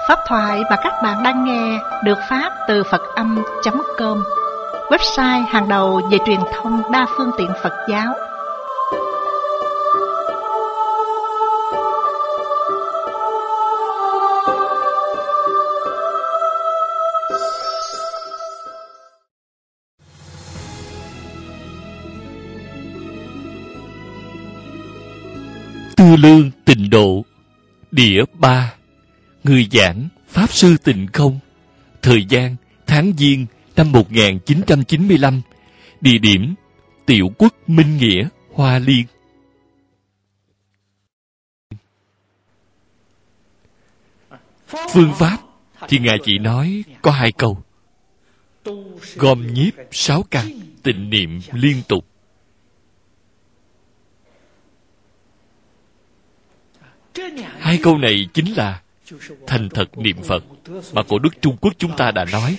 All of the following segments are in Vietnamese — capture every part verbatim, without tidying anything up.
Pháp thoại mà các bạn đang nghe được phát từ Phật Âm chấm com, website hàng đầu về truyền thông đa phương tiện Phật giáo. Tư Lương Tịnh Độ, Đĩa ba. Người giảng Pháp Sư Tịnh Không. Thời gian tháng Giêng năm một nghìn chín trăm chín mươi lăm. Địa điểm Tiểu Quốc Minh Nghĩa, Hoa Liên. Phương pháp thì Ngài chỉ nói có hai câu: gom nhiếp sáu căn, tịnh niệm liên tục. Hai câu này chính là thành thật niệm Phật mà cổ đức Trung Quốc chúng ta đã nói.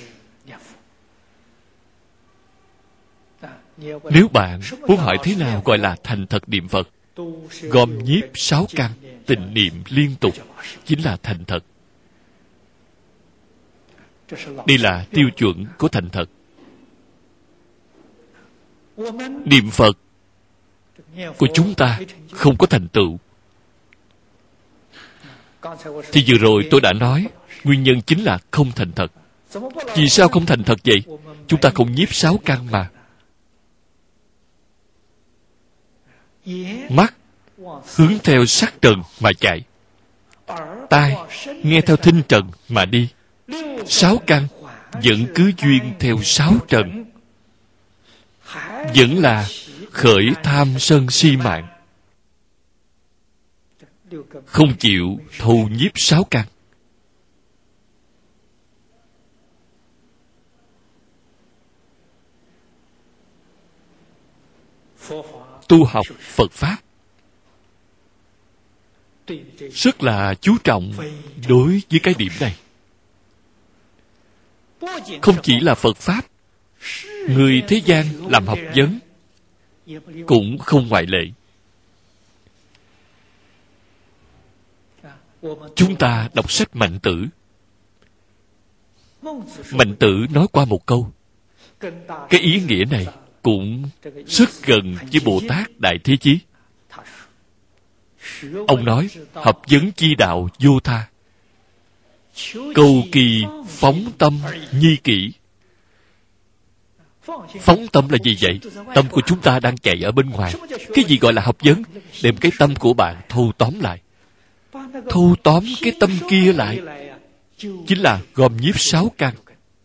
Nếu bạn muốn hỏi thế nào gọi là thành thật niệm Phật, gom nhiếp sáu căn, tịnh niệm liên tục chính là thành thật. Đây là tiêu chuẩn của thành thật. Niệm Phật của chúng ta không có thành tựu. Thì vừa rồi tôi đã nói, nguyên nhân chính là không thành thật. Vì sao không thành thật vậy? Chúng ta không nhiếp sáu căn mà. Mắt hướng theo sắc trần mà chạy, tai nghe theo thinh trần mà đi. Sáu căn vẫn cứ duyên theo sáu trần, vẫn là khởi tham sân si mạng, không chịu thu nhiếp sáu căn. Tu học Phật Pháp rất là chú trọng đối với cái điểm này. Không chỉ là Phật Pháp, người thế gian làm học vấn cũng không ngoại lệ. Chúng ta đọc sách Mạnh Tử. Mạnh Tử nói qua một câu, cái ý nghĩa này cũng rất gần với Bồ Tát Đại Thế Chí. Ông nói, học vấn chi đạo vô tha, cầu kỳ phóng tâm nhi kỷ. Phóng tâm là gì vậy? Tâm của chúng ta đang chạy ở bên ngoài. Cái gì gọi là học vấn? Đem cái tâm của bạn thu tóm lại. Thu tóm cái tâm kia lại chính là gom nhiếp sáu căn.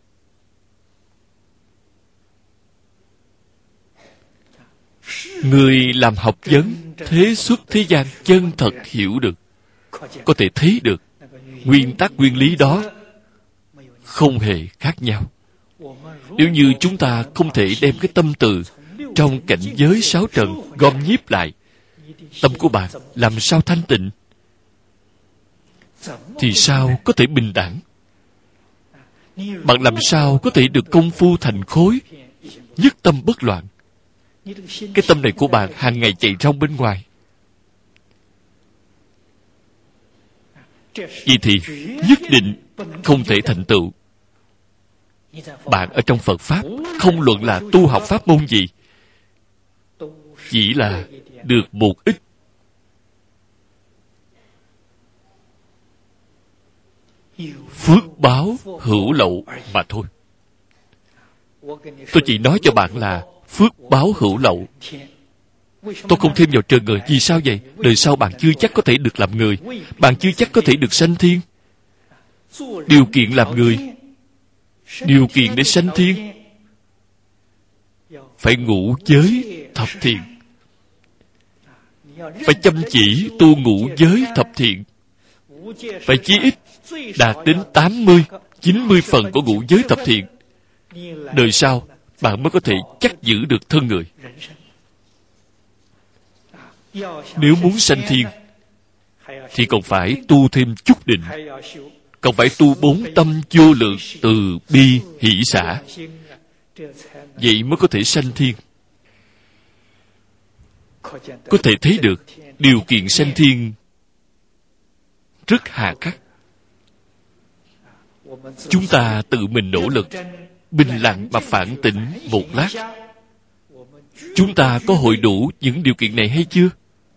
Người làm học vấn thế xuất thế gian chân thật hiểu được, có thể thấy được nguyên tắc nguyên lý đó không hề khác nhau. Nếu như chúng ta không thể đem cái tâm từ trong cảnh giới sáu trần gom nhiếp lại, tâm của bạn làm sao thanh tịnh? Thì sao có thể bình đẳng? Bạn làm sao có thể được công phu thành khối, nhất tâm bất loạn? Cái tâm này của bạn hàng ngày chạy rong bên ngoài. Vậy thì nhất định không thể thành tựu. Bạn ở trong Phật Pháp, không luận là tu học pháp môn gì, chỉ là được một ít. Phước báo hữu lậu mà thôi. Tôi chỉ nói cho bạn là phước báo hữu lậu. Tôi không thêm vào trời người. Vì sao vậy? Đời sau bạn chưa chắc có thể được làm người. Bạn chưa chắc có thể được sanh thiên. Điều kiện làm người, điều kiện để sanh thiên, phải ngũ giới thập thiện. Phải chăm chỉ tu ngũ giới thập thiện. Phải chí ít đạt đến tám mươi, chín mươi phần của ngũ giới thập thiện. Đời sau bạn mới có thể chắc giữ được thân người. Nếu muốn sanh thiên thì còn phải tu thêm chút định, còn phải tu bốn tâm vô lượng từ bi hỷ xả, vậy mới có thể sanh thiên. Có thể thấy được điều kiện sanh thiên rất hà khắc. chúng ta tự mình nỗ lực, bình lặng mà phản tỉnh một lát. Chúng ta có hội đủ những điều kiện này hay chưa?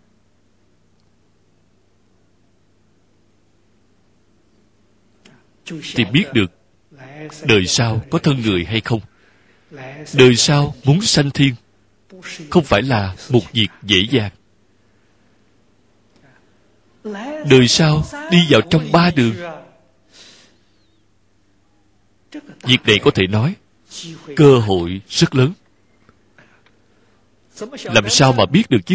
Thì biết được đời sau có thân người hay không. Đời sau muốn sanh thiên không phải là một việc dễ dàng. Đời sau đi vào trong ba đường. Việc này có thể nói cơ hội rất lớn. Làm sao mà biết được chứ?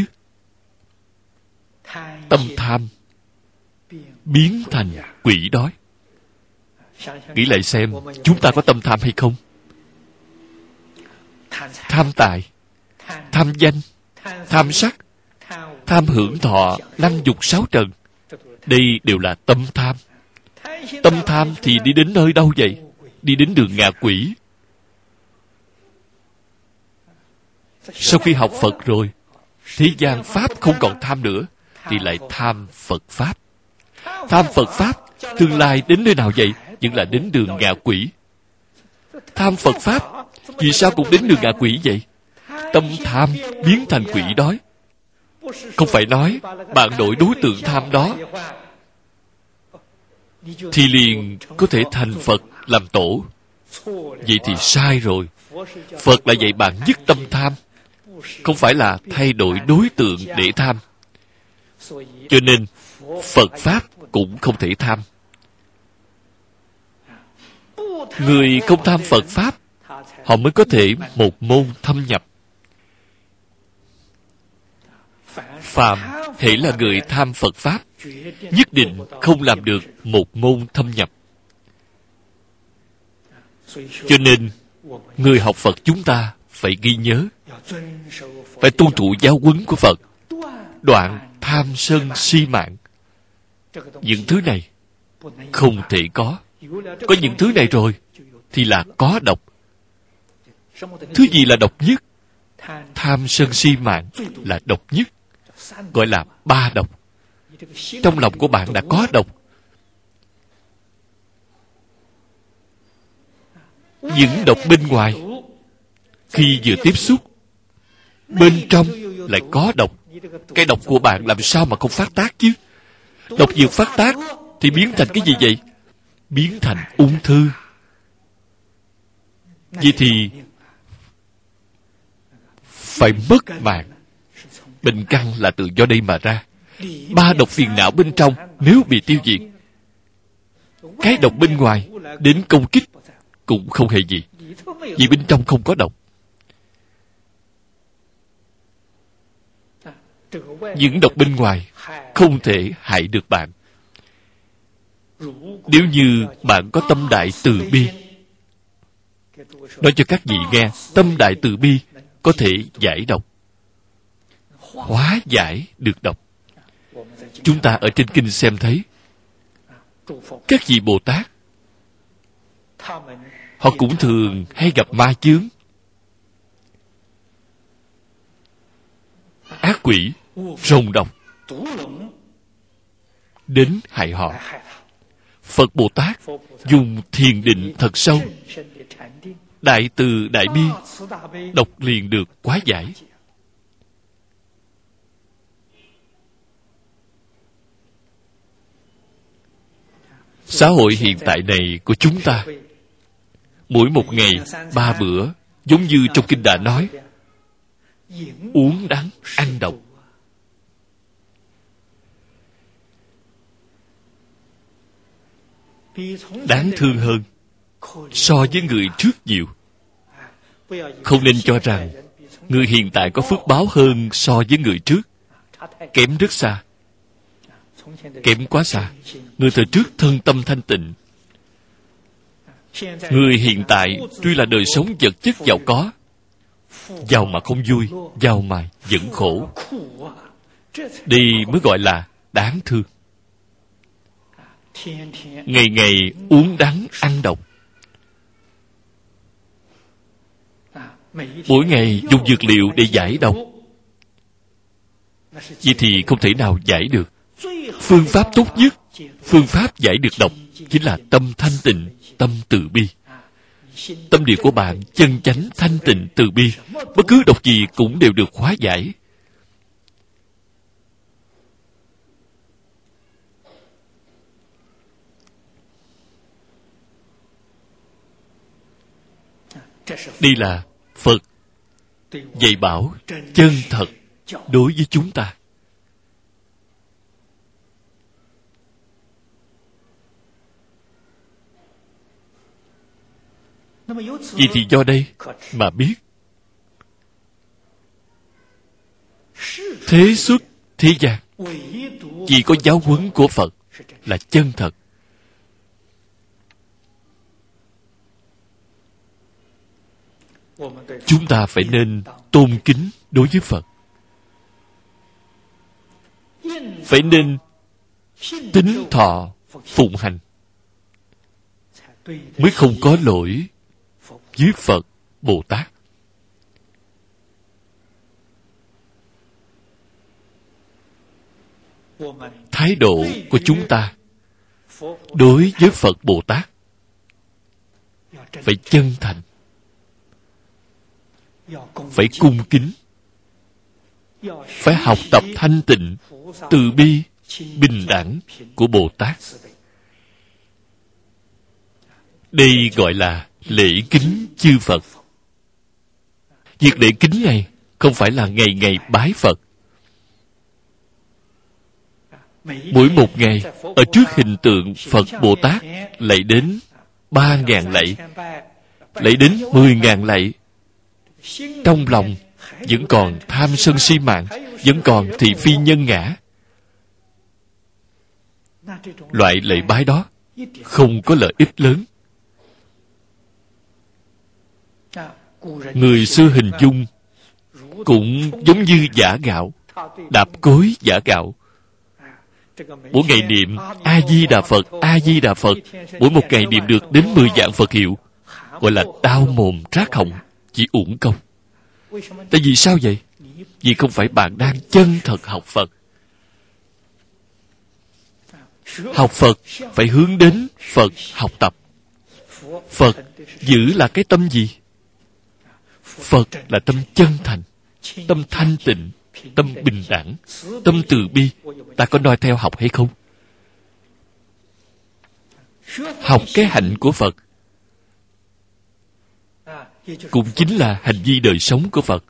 Tâm tham biến thành quỷ đói. Nghĩ lại xem, chúng ta có tâm tham hay không? Tham tài, tham danh, tham sắc, tham hưởng thọ, năm dục sáu trần. Đây đều là tâm tham. Tâm tham thì đi đến nơi đâu vậy? Đi đến đường ngạ quỷ. Sau khi học Phật rồi, thế gian Pháp không còn tham nữa, thì lại tham Phật Pháp. Tham Phật Pháp, tương lai đến nơi nào vậy? Vẫn là đến đường ngạ quỷ. Tham Phật Pháp, vì sao cũng đến đường ngạ quỷ vậy? Tâm tham biến thành quỷ đói. Không phải nói bạn đổi đối tượng tham đó thì liền có thể thành Phật làm tổ. Vậy thì sai rồi. Phật lại dạy bạn dứt tâm tham, không phải là thay đổi đối tượng để tham. Cho nên Phật Pháp cũng không thể tham. Người không tham Phật Pháp, họ mới có thể một môn thâm nhập. Phàm hễ là người tham Phật Pháp, nhất định không làm được một môn thâm nhập. Cho nên người học Phật chúng ta phải ghi nhớ, phải tuân thủ giáo huấn của Phật, đoạn tham sân si mạng. Những thứ này không thể có. Có những thứ này rồi thì là có độc. Thứ gì là độc nhất? Tham sân si mạng là độc nhất. Gọi là ba độc. Trong lòng của bạn đã có độc. Những độc bên ngoài, khi vừa tiếp xúc, bên trong lại có độc. Cái độc của bạn làm sao mà không phát tác chứ? Độc vừa phát tác thì biến thành cái gì vậy? Biến thành ung thư. Vậy thì phải mất mạng. Bệnh căn là từ do đây mà ra. Ba độc phiền não bên trong nếu bị tiêu diệt, cái độc bên ngoài đến công kích cũng không hề gì, vì bên trong không có độc. Những độc bên ngoài không thể hại được bạn. Nếu như bạn có tâm đại từ bi, nói cho các vị nghe, tâm đại từ bi có thể giải độc, hóa giải được độc. Chúng ta ở trên kinh xem thấy các vị Bồ Tát, họ cũng thường hay gặp ma chướng, ác quỷ, rồng độc đến hại họ. Phật Bồ Tát dùng thiền định thật sâu, đại từ đại bi, độc liền được hóa giải. Xã hội hiện tại này của chúng ta, mỗi một ngày ba bữa, giống như trong kinh đã nói, uống đắng, ăn độc. Đáng thương hơn so với người trước nhiều. Không nên cho rằng người hiện tại có phước báo hơn so với người trước. Kém rất xa. Kém quá xa. Người thời trước thân tâm thanh tịnh. Người hiện tại tuy là đời sống vật chất giàu có, giàu mà không vui, giàu mà vẫn khổ. Đây mới gọi là đáng thương. Ngày ngày uống đắng ăn độc, mỗi ngày dùng dược liệu để giải độc. Vậy thì không thể nào giải được. Phương pháp tốt nhất, phương pháp giải được độc chính là tâm thanh tịnh. tâm từ bi. Tâm địa của bạn chân chánh, thanh tịnh, từ bi, bất cứ độc gì cũng đều được hóa giải. Đây là Phật dạy bảo chân thật đối với chúng ta. Vậy thì do đây mà biết thế xuất thế gian chỉ có giáo huấn của Phật là chân thật. Chúng ta phải nên tôn kính đối với Phật, phải nên tín thọ phụng hành, mới không có lỗi với Phật Bồ Tát. Thái độ của chúng ta đối với Phật Bồ Tát phải chân thành, phải cung kính, phải học tập thanh tịnh, từ bi, bình đẳng của Bồ Tát. Đây gọi là lễ kính chư Phật. Việc lễ kính này không phải là ngày ngày bái Phật. Mỗi một ngày, ở trước hình tượng Phật Bồ Tát lạy đến ba ngàn lạy, lạy đến mười ngàn lạy. Trong lòng vẫn còn tham sân si mạng, vẫn còn thị phi nhân ngã. Loại lạy bái đó không có lợi ích lớn. Người xưa hình dung cũng giống như giã gạo, đạp cối giã gạo. Mỗi ngày niệm A Di Đà Phật, A Di Đà Phật, mỗi một ngày niệm được đến mười vạn Phật hiệu, gọi là đau mồm rát họng, chỉ uổng công. Tại vì sao vậy? Vì không phải bạn đang chân thật học Phật. Học Phật phải hướng đến Phật học tập. Phật giữ là cái tâm gì? Phật là tâm chân thành, tâm thanh tịnh, tâm bình đẳng, tâm từ bi. Ta có noi theo học hay không? Học cái hạnh của Phật cũng chính là hành vi đời sống của Phật.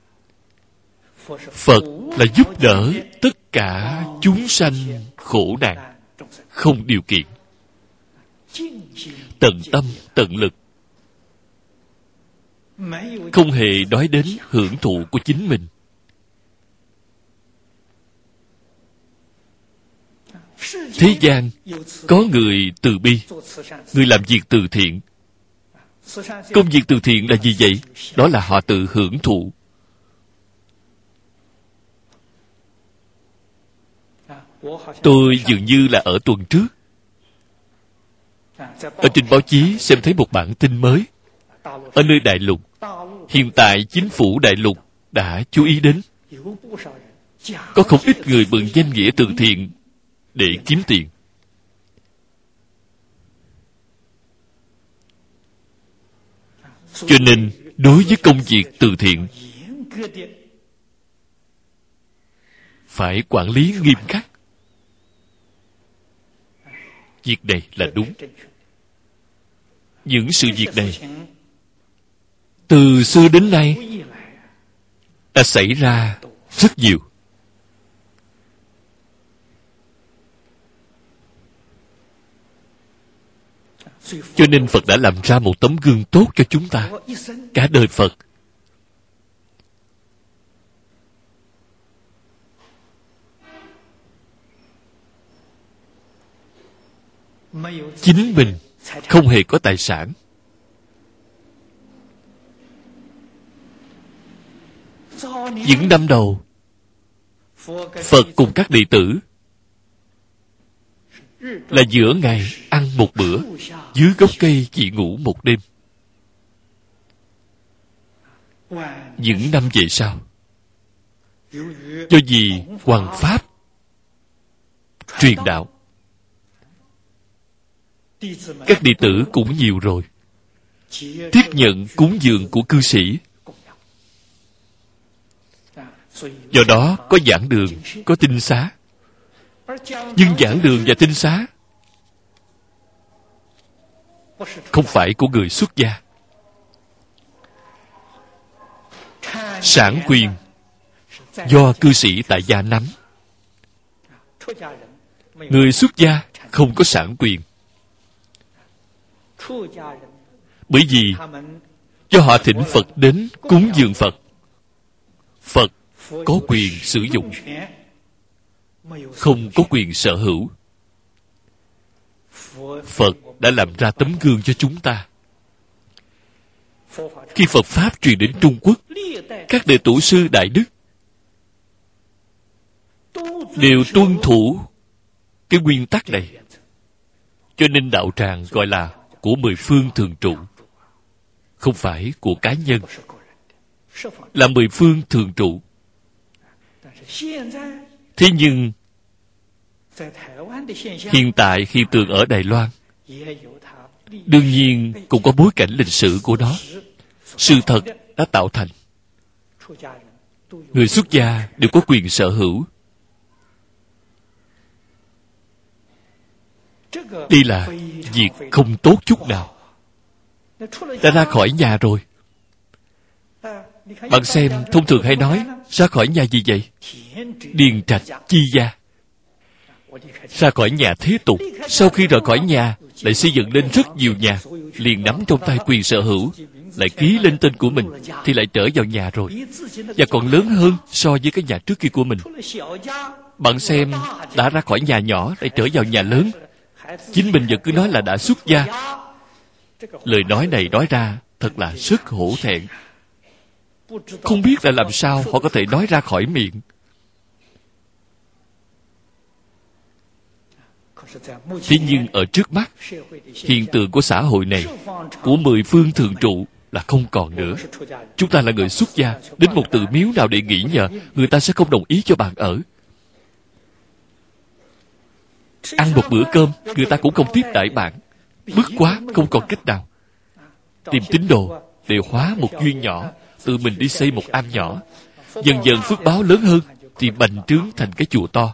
Phật là giúp đỡ tất cả chúng sanh khổ nạn, không điều kiện, tận tâm, tận lực, không hề nói đến hưởng thụ của chính mình. Thế gian có người từ bi, người làm việc từ thiện. Công việc từ thiện là gì vậy? Đó là họ tự hưởng thụ. Tôi dường như là ở tuần trước, ở trên báo chí xem thấy một bản tin mới. Ở nơi Đại Lục, hiện tại chính phủ Đại Lục đã chú ý đến. Có không ít người mượn danh nghĩa từ thiện để kiếm tiền. Cho nên, đối với công việc từ thiện, phải quản lý nghiêm khắc. Việc này là đúng. Những sự việc này từ xưa đến nay đã xảy ra rất nhiều. Cho nên Phật đã làm ra một tấm gương tốt cho chúng ta. Cả đời Phật chính mình không hề có tài sản. Những năm đầu, Phật cùng các đệ tử là giữa ngày ăn một bữa, dưới gốc cây chỉ ngủ một đêm. Những năm về sau, do vì hoằng pháp truyền đạo, Các đệ tử cũng nhiều rồi, tiếp nhận cúng dường của cư sĩ. Do đó có giảng đường, có tinh xá. Nhưng giảng đường và tinh xá không phải của người xuất gia. Sản quyền do cư sĩ tại gia nắm. Người xuất gia không có sản quyền. Bởi vì do họ thỉnh Phật đến cúng dường Phật, Phật có quyền sử dụng, không có quyền sở hữu. Phật đã làm ra tấm gương cho chúng ta. Khi Phật Pháp truyền đến Trung Quốc, các đệ tổ sư Đại Đức đều tuân thủ cái nguyên tắc này. Cho nên đạo tràng gọi là của mười phương thường trụ, không phải của cá nhân, là mười phương thường trụ. Thế nhưng hiện tại hiện tượng ở Đài Loan đương nhiên cũng có bối cảnh lịch sử của nó. Sự thật đã tạo thành người xuất gia đều có quyền sở hữu. Đây là việc không tốt chút nào. Đã ra khỏi nhà rồi. Bạn xem, thông thường hay nói ra khỏi nhà gì vậy? Điền trạch chi gia. Ra khỏi nhà thế tục, sau khi rời khỏi nhà lại xây dựng lên rất nhiều nhà, liền nắm trong tay quyền sở hữu, lại ký lên tên của mình, thì lại trở vào nhà rồi, và còn lớn hơn so với cái nhà trước kia của mình. Bạn xem, đã ra khỏi nhà nhỏ lại trở vào nhà lớn, chính mình vẫn cứ nói là đã xuất gia. Lời nói này nói ra thật là rất hổ thẹn. Không biết là làm sao họ có thể nói ra khỏi miệng. Thế nhưng ở trước mắt, hiện tượng của xã hội này, của mười phương thường trụ là không còn nữa. Chúng ta là người xuất gia, đến một tự miếu nào để nghỉ nhờ, người ta sẽ không đồng ý cho bạn ở. Ăn một bữa cơm, người ta cũng không tiếp đãi bạn. Bức quá, không còn cách nào. Tìm tín đồ, để hóa một duyên nhỏ, tự mình đi xây một am nhỏ. Dần dần phước báo lớn hơn, thì bành trướng thành cái chùa to.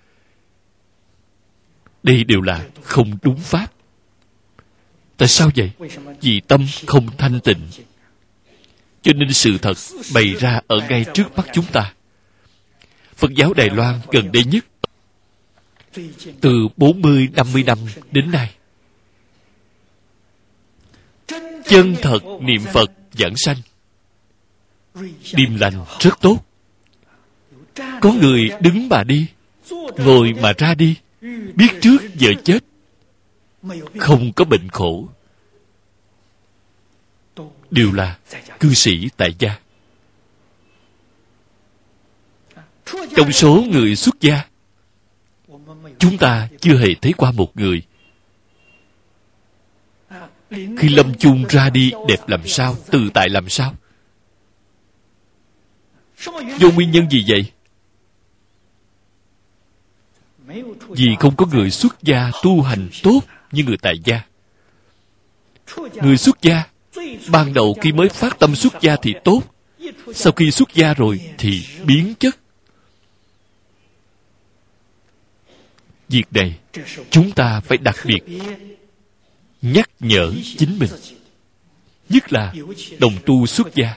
Đây đều là không đúng pháp. Tại sao vậy? Vì tâm không thanh tịnh. Cho nên sự thật bày ra ở ngay trước mắt chúng ta. Phật giáo Đài Loan gần đây nhất, từ bốn mươi năm mươi năm đến nay, chân thật niệm Phật giảng sanh, điềm lành rất tốt. Có người đứng mà đi, ngồi mà ra đi, biết trước giờ chết, không có bệnh khổ, đều là cư sĩ tại gia. Trong số người xuất gia, chúng ta chưa hề thấy qua một người khi lâm chung ra đi đẹp làm sao, tự tại làm sao. Do nguyên nhân gì vậy? Vì không có người xuất gia tu hành tốt như người tại gia. Người xuất gia ban đầu khi mới phát tâm xuất gia thì tốt, sau khi xuất gia rồi thì biến chất. Việc này chúng ta phải đặc biệt nhắc nhở chính mình, nhất là đồng tu xuất gia.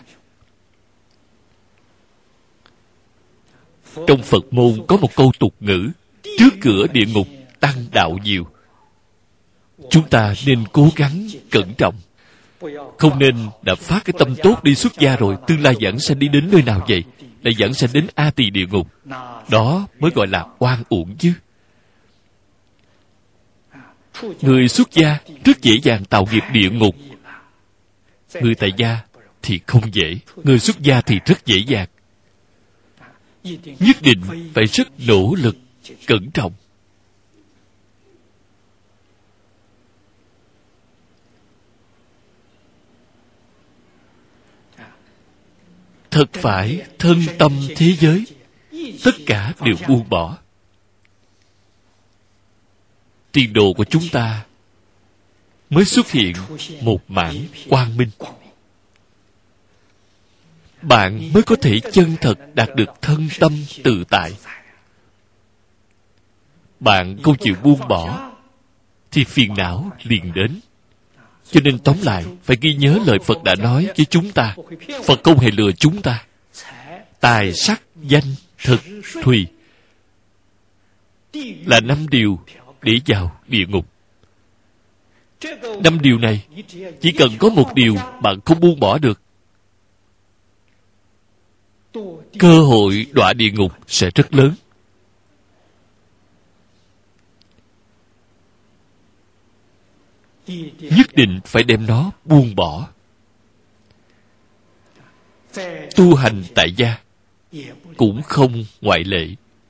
Trong Phật môn có một câu tục ngữ: trước cửa địa ngục tăng đạo nhiều. Chúng ta nên cố gắng cẩn trọng, không nên đã phát cái tâm tốt đi xuất gia rồi tương lai giảng sanh đi đến nơi nào vậy? Lại giảng sanh đến A Tỳ địa ngục. Đó mới gọi là oan uổng chứ. Người xuất gia rất dễ dàng tạo nghiệp địa ngục. Người tại gia thì không dễ. Người xuất gia thì rất dễ dàng. Nhất định phải rất nỗ lực, cẩn trọng. Thật phải thân tâm thế giới, tất cả đều buông bỏ. Tiền đồ của chúng ta mới xuất hiện một mảng quang minh. Bạn mới có thể chân thật đạt được thân tâm tự tại. Bạn không chịu buông bỏ thì phiền não liền đến. Cho nên tóm lại, phải ghi nhớ lời Phật đã nói với chúng ta. Phật không hề lừa chúng ta. Tài, sắc, danh, thực, thùy là năm điều để vào địa ngục. Năm điều này, chỉ cần có một điều bạn không buông bỏ được, cơ hội đọa địa ngục sẽ rất lớn. Nhất định phải đem nó buông bỏ. Tu hành tại gia cũng không ngoại lệ.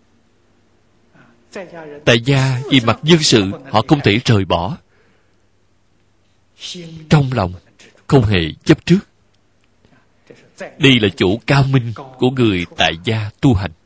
Tại gia vì mặt dân sự họ không thể rời bỏ. Trong lòng không hề chấp trước. Đây là chỗ cao minh của người tại gia tu hành.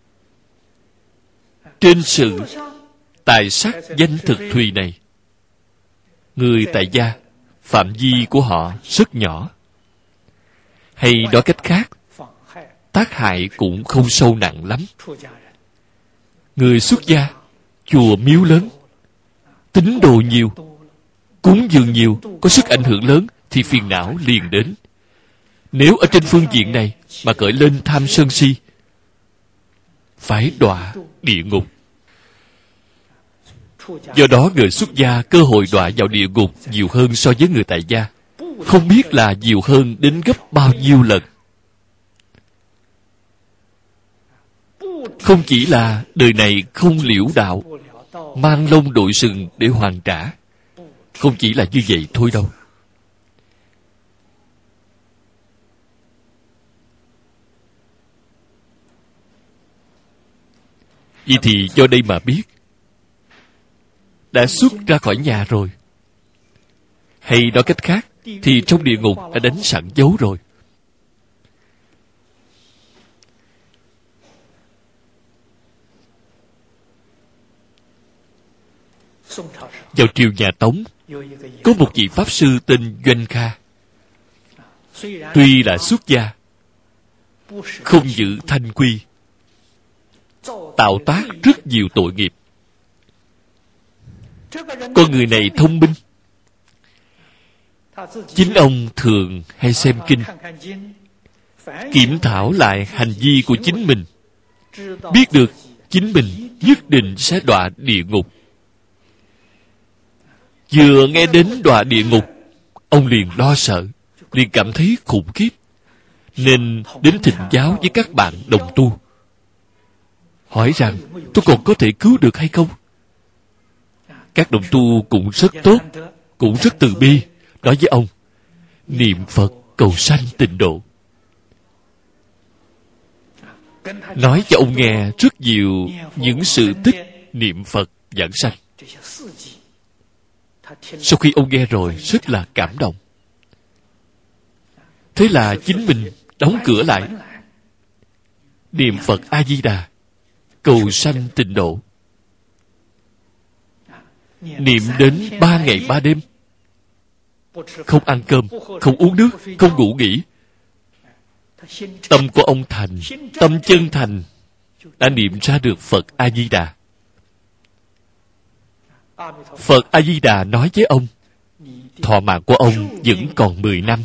Trên sự tài sắc danh thực thùy này, người tại gia phạm vi của họ rất nhỏ. Hay nói cách khác, tác hại cũng không sâu nặng lắm. Người xuất gia, chùa miếu lớn, tín đồ nhiều, cúng dường nhiều, có sức ảnh hưởng lớn, thì phiền não liền đến. Nếu ở trên phương diện này mà khởi lên tham sân si, phải đọa địa ngục. Do đó người xuất gia cơ hội đọa vào địa ngục nhiều hơn so với người tại gia. Không biết là nhiều hơn đến gấp bao nhiêu lần. Không chỉ là đời này không liễu đạo, mang lông đội sừng để hoàn trả. Không chỉ là như vậy thôi đâu. Vậy thì do đây mà biết, đã xuất ra khỏi nhà rồi. Hay nói cách khác, thì trong địa ngục đã đánh sẵn dấu rồi. Vào triều nhà Tống, có một vị Pháp Sư tên Doanh Kha. Tuy là xuất gia, không giữ thanh quy, tạo tác rất nhiều tội nghiệp. Con người này thông minh. Chính ông thường hay xem kinh, kiểm thảo lại hành vi của chính mình, biết được chính mình nhất định sẽ đọa địa ngục. Vừa nghe đến đọa địa ngục, ông liền lo sợ, liền cảm thấy khủng khiếp, nên đến thỉnh giáo với các bạn đồng tu, hỏi rằng tôi còn có thể cứu được hay không. Các đồng tu cũng rất tốt, cũng rất từ bi, nói với ông: niệm Phật cầu sanh tịnh độ. Nói cho ông nghe rất nhiều những sự tích niệm Phật giảng sanh. Sau khi ông nghe rồi rất là cảm động. Thế là chính mình đóng cửa lại, niệm Phật A Di Đà, cầu sanh tịnh độ. Niệm đến ba ngày ba đêm, không ăn cơm, không uống nước, không ngủ nghỉ. Tâm của ông thành, tâm chân thành, đã niệm ra được Phật A Di Đà. Phật A Di Đà nói với ông: thọ mạng của ông vẫn còn mười năm.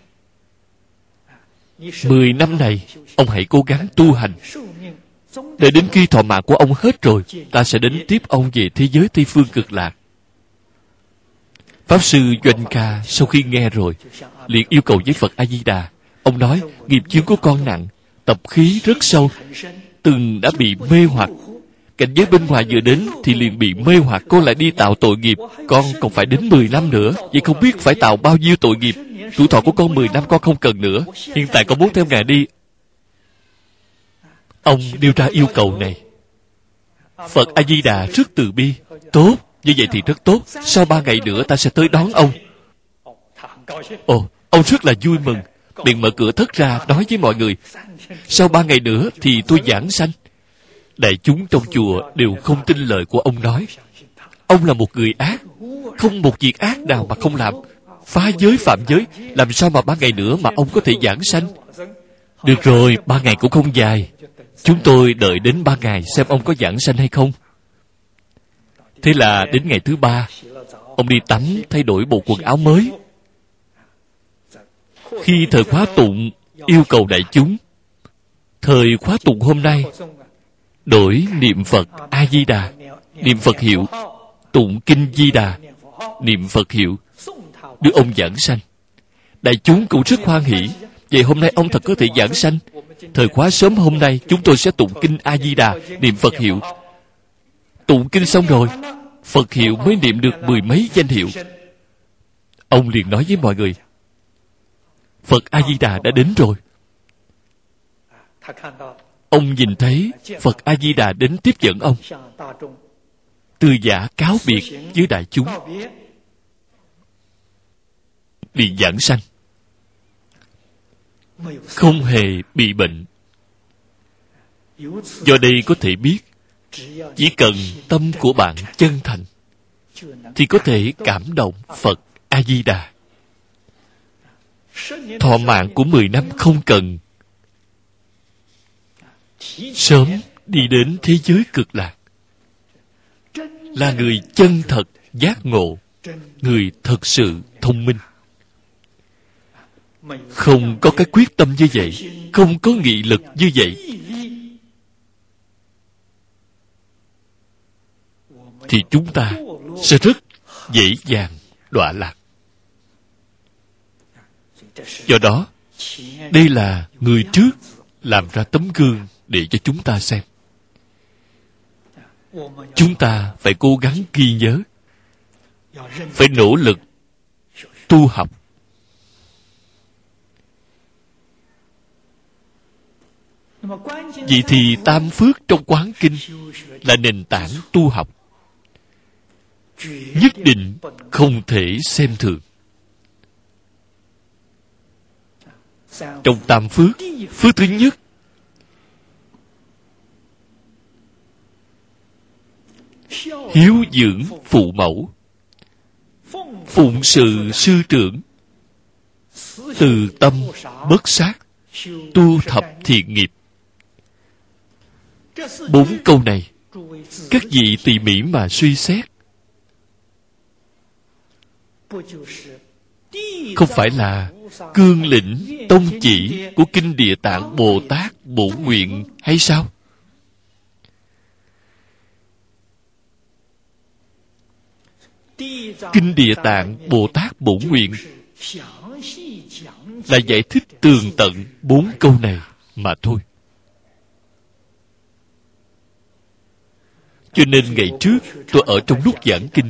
Mười năm này, ông hãy cố gắng tu hành. Để đến khi thọ mạng của ông hết rồi, ta sẽ đến tiếp ông về thế giới Tây Phương Cực Lạc. Pháp Sư Doanh Kha sau khi nghe rồi, liền yêu cầu với Phật A Di Đà. Ông nói: nghiệp chướng của con nặng, tập khí rất sâu, từng đã bị mê hoặc. Cảnh giới bên ngoài vừa đến thì liền bị mê hoặc, con lại đi tạo tội nghiệp. Con còn phải đến mười năm nữa, vậy không biết phải tạo bao nhiêu tội nghiệp. Tuổi thọ của con mười năm con không cần nữa. Hiện tại con muốn theo Ngài đi. Ông đưa ra yêu cầu này. Phật A Di Đà rất từ bi. Tốt, như vậy thì rất tốt. Sau ba ngày nữa ta sẽ tới đón ông. Ồ, ông rất là vui mừng, liền mở cửa thất ra nói với mọi người: sau ba ngày nữa thì tôi giảng sanh. Đại chúng trong chùa đều không tin lời của ông nói. Ông là một người ác, không một việc ác nào mà không làm. Phá giới phạm giới, làm sao mà ba ngày nữa mà ông có thể giảng sanh? Được rồi, ba ngày cũng không dài. Chúng tôi đợi đến ba ngày xem ông có giảng sanh hay không. Thế là đến ngày thứ ba, ông đi tắm, thay đổi bộ quần áo mới. Khi thời khóa tụng yêu cầu đại chúng, thời khóa tụng hôm nay đổi niệm Phật A-di-đà, niệm Phật hiệu, tụng kinh Di Đà, niệm Phật hiệu, đưa ông giảng sanh. Đại chúng cũng rất hoan hỷ. Vậy hôm nay ông thật có thể giảng sanh. Thời khóa sớm hôm nay chúng tôi sẽ tụng kinh A-di-đà, niệm Phật hiệu. Tụng kinh xong rồi, Phật hiệu mới niệm được mười mấy danh hiệu. Ông liền nói với mọi người, Phật A-di-đà đã đến rồi. Ông nhìn thấy Phật A-di-đà đến tiếp dẫn ông, từ giả cáo biệt với đại chúng, bị giảng sanh, không hề bị bệnh. Do đây có thể biết, chỉ cần tâm của bạn chân thành thì có thể cảm động Phật A-di-đà. Thọ mạng của mười năm không cần, sớm đi đến thế giới cực lạc. Là người chân thật giác ngộ, người thật sự thông minh. Không có cái quyết tâm như vậy, không có nghị lực như vậy, thì chúng ta sẽ rất dễ dàng đọa lạc. Do đó, đây là người trước làm ra tấm gương để cho chúng ta xem. Chúng ta phải cố gắng ghi nhớ, phải nỗ lực tu học. Vậy thì tam phước trong Quán Kinh là nền tảng tu học, nhất định không thể xem thường. Trong tam phước, phước thứ nhất, hiếu dưỡng phụ mẫu, phụng sự sư trưởng, từ tâm bất sát, tu thập thiện nghiệp. Bốn câu này, các vị tỉ mỉ mà suy xét, không phải là cương lĩnh tông chỉ của Kinh Địa Tạng Bồ Tát Bổn Nguyện hay sao? Kinh Địa Tạng Bồ Tát Bổn Nguyện là giải thích tường tận bốn câu này mà thôi. Cho nên ngày trước tôi ở trong lúc giảng kinh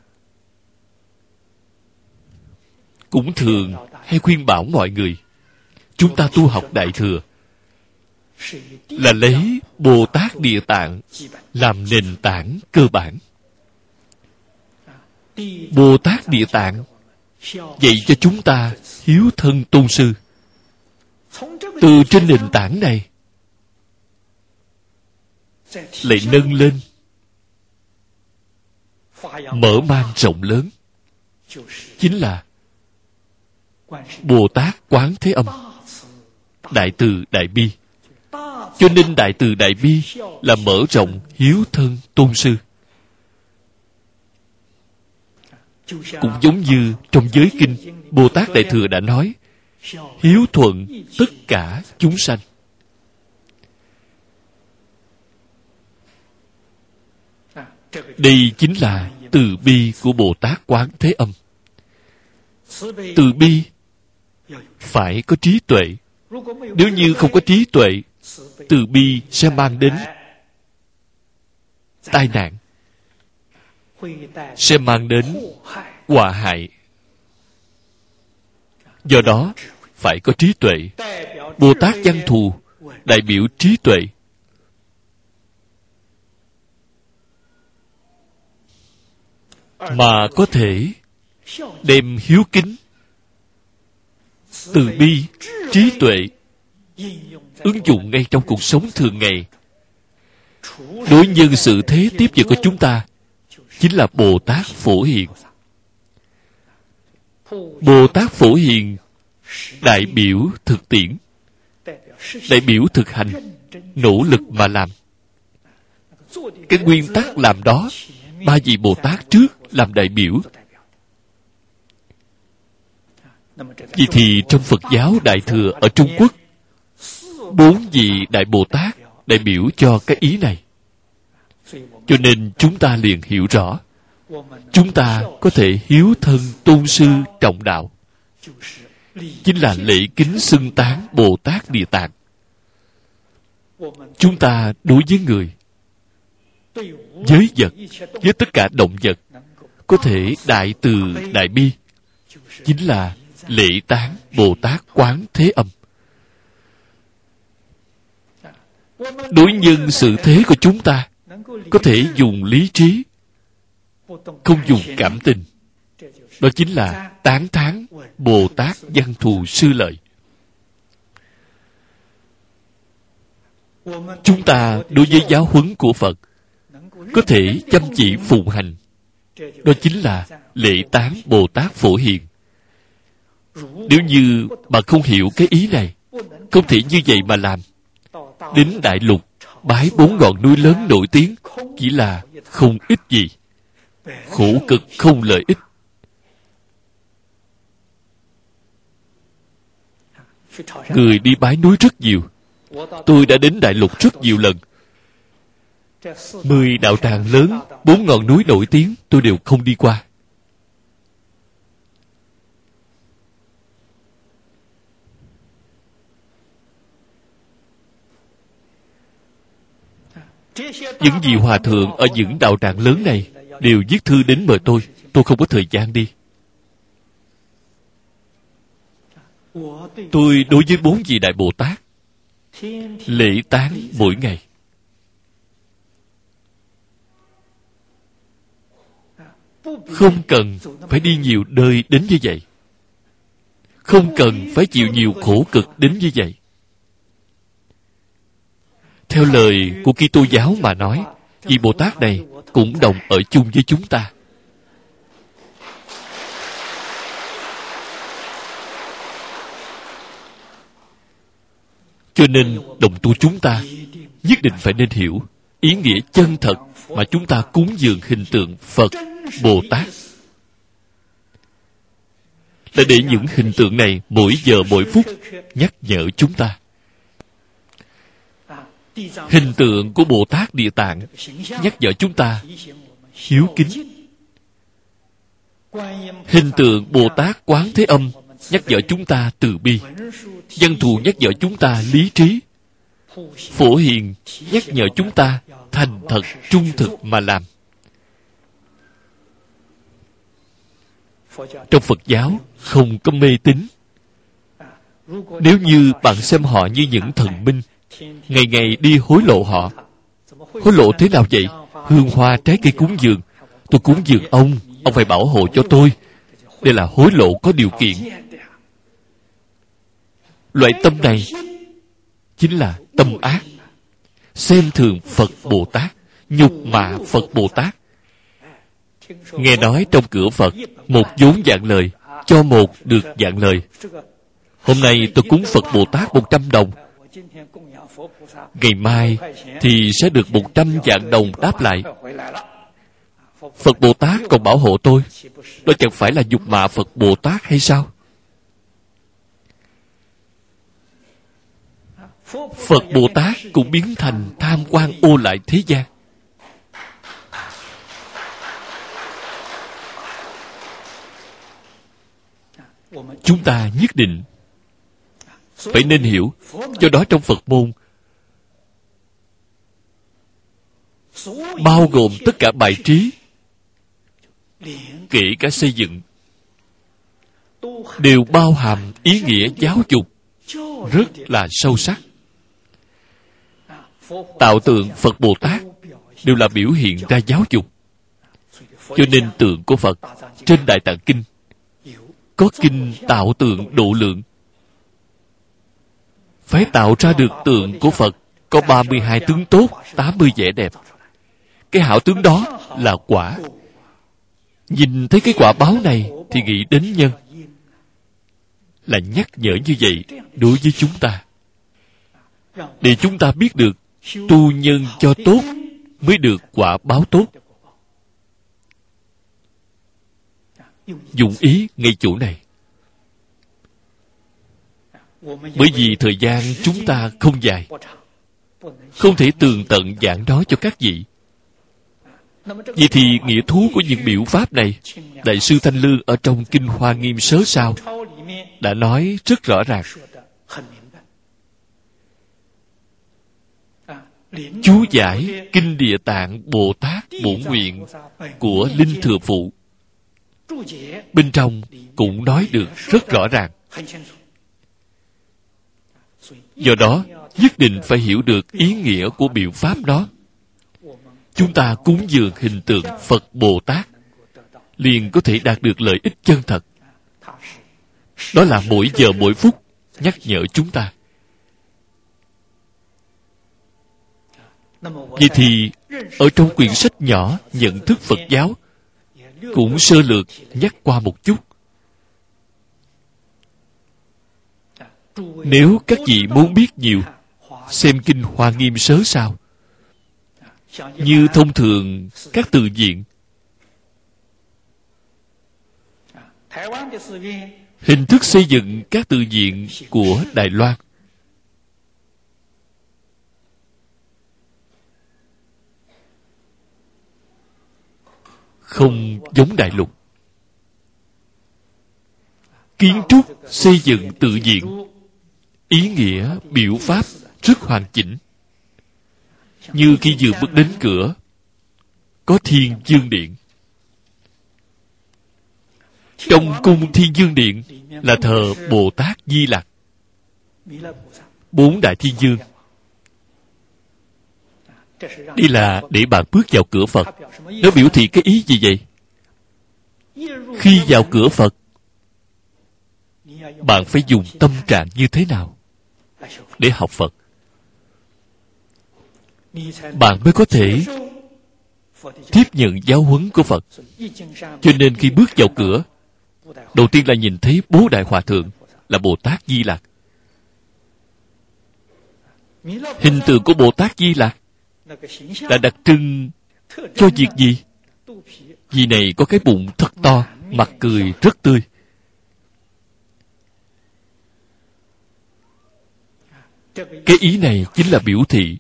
cũng thường hay khuyên bảo mọi người, chúng ta tu học Đại Thừa là lấy Bồ Tát Địa Tạng làm nền tảng cơ bản. Bồ Tát Địa Tạng dạy cho chúng ta hiếu thân tôn sư. Từ trên nền tảng này lại nâng lên, mở mang rộng lớn, chính là Bồ Tát Quán Thế Âm, Đại Từ Đại Bi. Cho nên Đại Từ Đại Bi là mở rộng hiếu thân tôn sư. Cũng giống như trong giới kinh, Bồ Tát Đại Thừa đã nói, hiếu thuận tất cả chúng sanh. Đây chính là từ bi của Bồ Tát Quán Thế Âm. Từ bi phải có trí tuệ. Nếu như không có trí tuệ, từ bi sẽ mang đến tai nạn, sẽ mang đến họa hại. Do đó phải có trí tuệ. Bồ Tát Văn Thù đại biểu trí tuệ. Mà có thể đem hiếu kính, từ bi, trí tuệ ứng dụng ngay trong cuộc sống thường ngày. Đối nhân sự thế tiếp vật của chúng ta chính là Bồ Tát Phổ Hiền. Bồ Tát Phổ Hiền đại biểu thực tiễn, đại biểu thực hành, nỗ lực mà làm. Cái nguyên tắc làm đó, ba vị Bồ Tát trước làm đại biểu. Vậy thì trong Phật giáo Đại Thừa ở Trung Quốc, bốn vị Đại Bồ Tát đại biểu cho cái ý này. Cho nên chúng ta liền hiểu rõ, chúng ta có thể hiếu thân tôn sư trọng đạo, chính là lễ kính xưng tán Bồ Tát Địa Tạng. Chúng ta đối với người, với vật, với tất cả động vật, có thể đại từ đại bi, chính là lễ tán Bồ Tát Quán Thế Âm. Đối nhân sự thế của chúng ta, có thể dùng lý trí, không dùng cảm tình. Đó chính là tán thán Bồ Tát Văn Thù Sư Lợi. Chúng ta đối với giáo huấn của Phật, có thể chăm chỉ phụng hành. Đó chính là lễ tán Bồ Tát Phổ Hiền. Nếu như bạn không hiểu cái ý này, không thể như vậy mà làm, đến Đại Lục bái bốn ngọn núi lớn nổi tiếng chỉ là không ích gì, khổ cực không lợi ích. Người đi bái núi rất nhiều. Tôi đã đến Đại Lục rất nhiều lần. Mười đạo tràng lớn, bốn ngọn núi nổi tiếng tôi đều không đi qua. Những vị hòa thượng ở những đạo tràng lớn này đều viết thư đến mời tôi. Tôi không có thời gian đi. Tôi đối với bốn vị Đại Bồ Tát lễ tán mỗi ngày. Không cần phải đi nhiều nơi đến như vậy. Không cần phải chịu nhiều khổ cực đến như vậy. Theo lời của Kitô giáo mà nói, vị Bồ Tát này cũng đồng ở chung với chúng ta. Cho nên đồng tu chúng ta nhất định phải nên hiểu ý nghĩa chân thật mà chúng ta cúng dường hình tượng Phật, Bồ Tát, là để những hình tượng này mỗi giờ mỗi phút nhắc nhở chúng ta. Hình tượng của Bồ Tát Địa Tạng nhắc nhở chúng ta hiếu kính. Hình tượng Bồ Tát Quán Thế Âm nhắc nhở chúng ta từ bi. Văn Thù nhắc nhở chúng ta lý trí. Phổ Hiền nhắc nhở chúng ta thành thật trung thực mà làm. Trong Phật giáo không có mê tín. Nếu như bạn xem họ như những thần minh, ngày ngày đi hối lộ họ. Hối lộ thế nào vậy? Hương hoa trái cây cúng dường. Tôi cúng dường ông, ông phải bảo hộ cho tôi. Đây là hối lộ có điều kiện. Loại tâm này chính là tâm ác. Xem thường Phật Bồ Tát, nhục mạ Phật Bồ Tát. Nghe nói trong cửa Phật, một vốn vạn lời, cho một được vạn lời. Hôm nay tôi cúng Phật Bồ Tát một trăm đồng. Ngày mai thì sẽ được một trăm vạn đồng đáp lại. Phật Bồ Tát còn bảo hộ tôi. Đó chẳng phải là nhục mạ Phật Bồ Tát hay sao? Phật Bồ Tát cũng biến thành tham quan ô lại thế gian. Chúng ta nhất định phải nên hiểu. Do đó trong Phật môn bao gồm tất cả bài trí, kể cả xây dựng, đều bao hàm ý nghĩa giáo dục rất là sâu sắc. Tạo tượng Phật Bồ Tát đều là biểu hiện ra giáo dục. Cho nên tượng của Phật trên Đại Tạng Kinh có kinh tạo tượng độ lượng. Phải tạo ra được tượng của Phật có ba mươi hai tướng tốt, tám mươi vẻ đẹp. Cái hảo tướng đó là quả. Nhìn thấy cái quả báo này thì nghĩ đến nhân. là nhắc nhở như vậy đối với chúng ta, để chúng ta biết được tu nhân cho tốt mới được quả báo tốt. Dụng ý ngay chỗ này. Bởi vì thời gian chúng ta không dài, không thể tường tận giảng nói cho các vị. Vậy thì nghĩa thú của những biểu pháp này, Đại sư Thanh Lương ở trong Kinh Hoa Nghiêm Sớ Sao đã nói rất rõ ràng. Chú giải Kinh Địa Tạng Bồ Tát Bổn Nguyện của Linh Thừa Phụ bên trong cũng nói được rất rõ ràng. Do đó, nhất định phải hiểu được ý nghĩa của biểu pháp đó. Chúng ta cúng dường hình tượng Phật Bồ Tát liền có thể đạt được lợi ích chân thật. Đó là mỗi giờ mỗi phút nhắc nhở chúng ta. Vậy thì ở trong quyển sách nhỏ Nhận thức Phật giáo cũng sơ lược nhắc qua một chút. Nếu các vị muốn biết nhiều, xem Kinh Hoa Nghiêm Sớ Sao. Như thông thường các từ viện, hình thức xây dựng các từ viện của Đài Loan không giống Đại Lục. Kiến trúc xây dựng tự viện, ý nghĩa biểu pháp rất hoàn chỉnh. Như khi vừa bước đến cửa, có Thiên Dương Điện. Trong cung Thiên Dương Điện là thờ Bồ Tát Di Lặc, bốn đại thiên dương. Đây là để bạn bước vào cửa Phật. Nó biểu thị cái ý gì vậy? Khi vào cửa Phật, bạn phải dùng tâm trạng như thế nào để học Phật? Bạn mới có thể tiếp nhận giáo huấn của Phật. Cho nên khi bước vào cửa, đầu tiên là nhìn thấy Bố Đại Hòa Thượng là Bồ Tát Di Lặc. Hình tượng của Bồ Tát Di Lặc là đặc trưng cho việc gì? Vì này có cái bụng thật to, mặt cười rất tươi. Cái ý này chính là biểu thị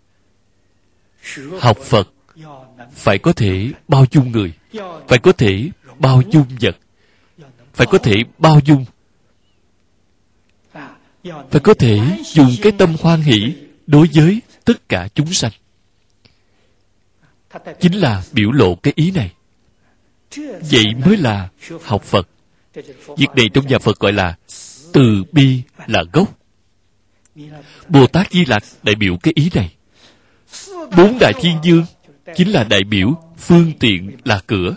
học Phật phải có thể bao dung người, phải có thể bao dung vật, phải có thể bao dung, phải có thể dùng cái tâm hoan hỷ đối với tất cả chúng sanh. Chính là biểu lộ cái ý này. Vậy mới là học Phật. Việc này trong nhà Phật gọi là từ bi là gốc. Bồ Tát Di Lặc đại biểu cái ý này. Bốn đại thiên dương chính là đại biểu phương tiện là cửa.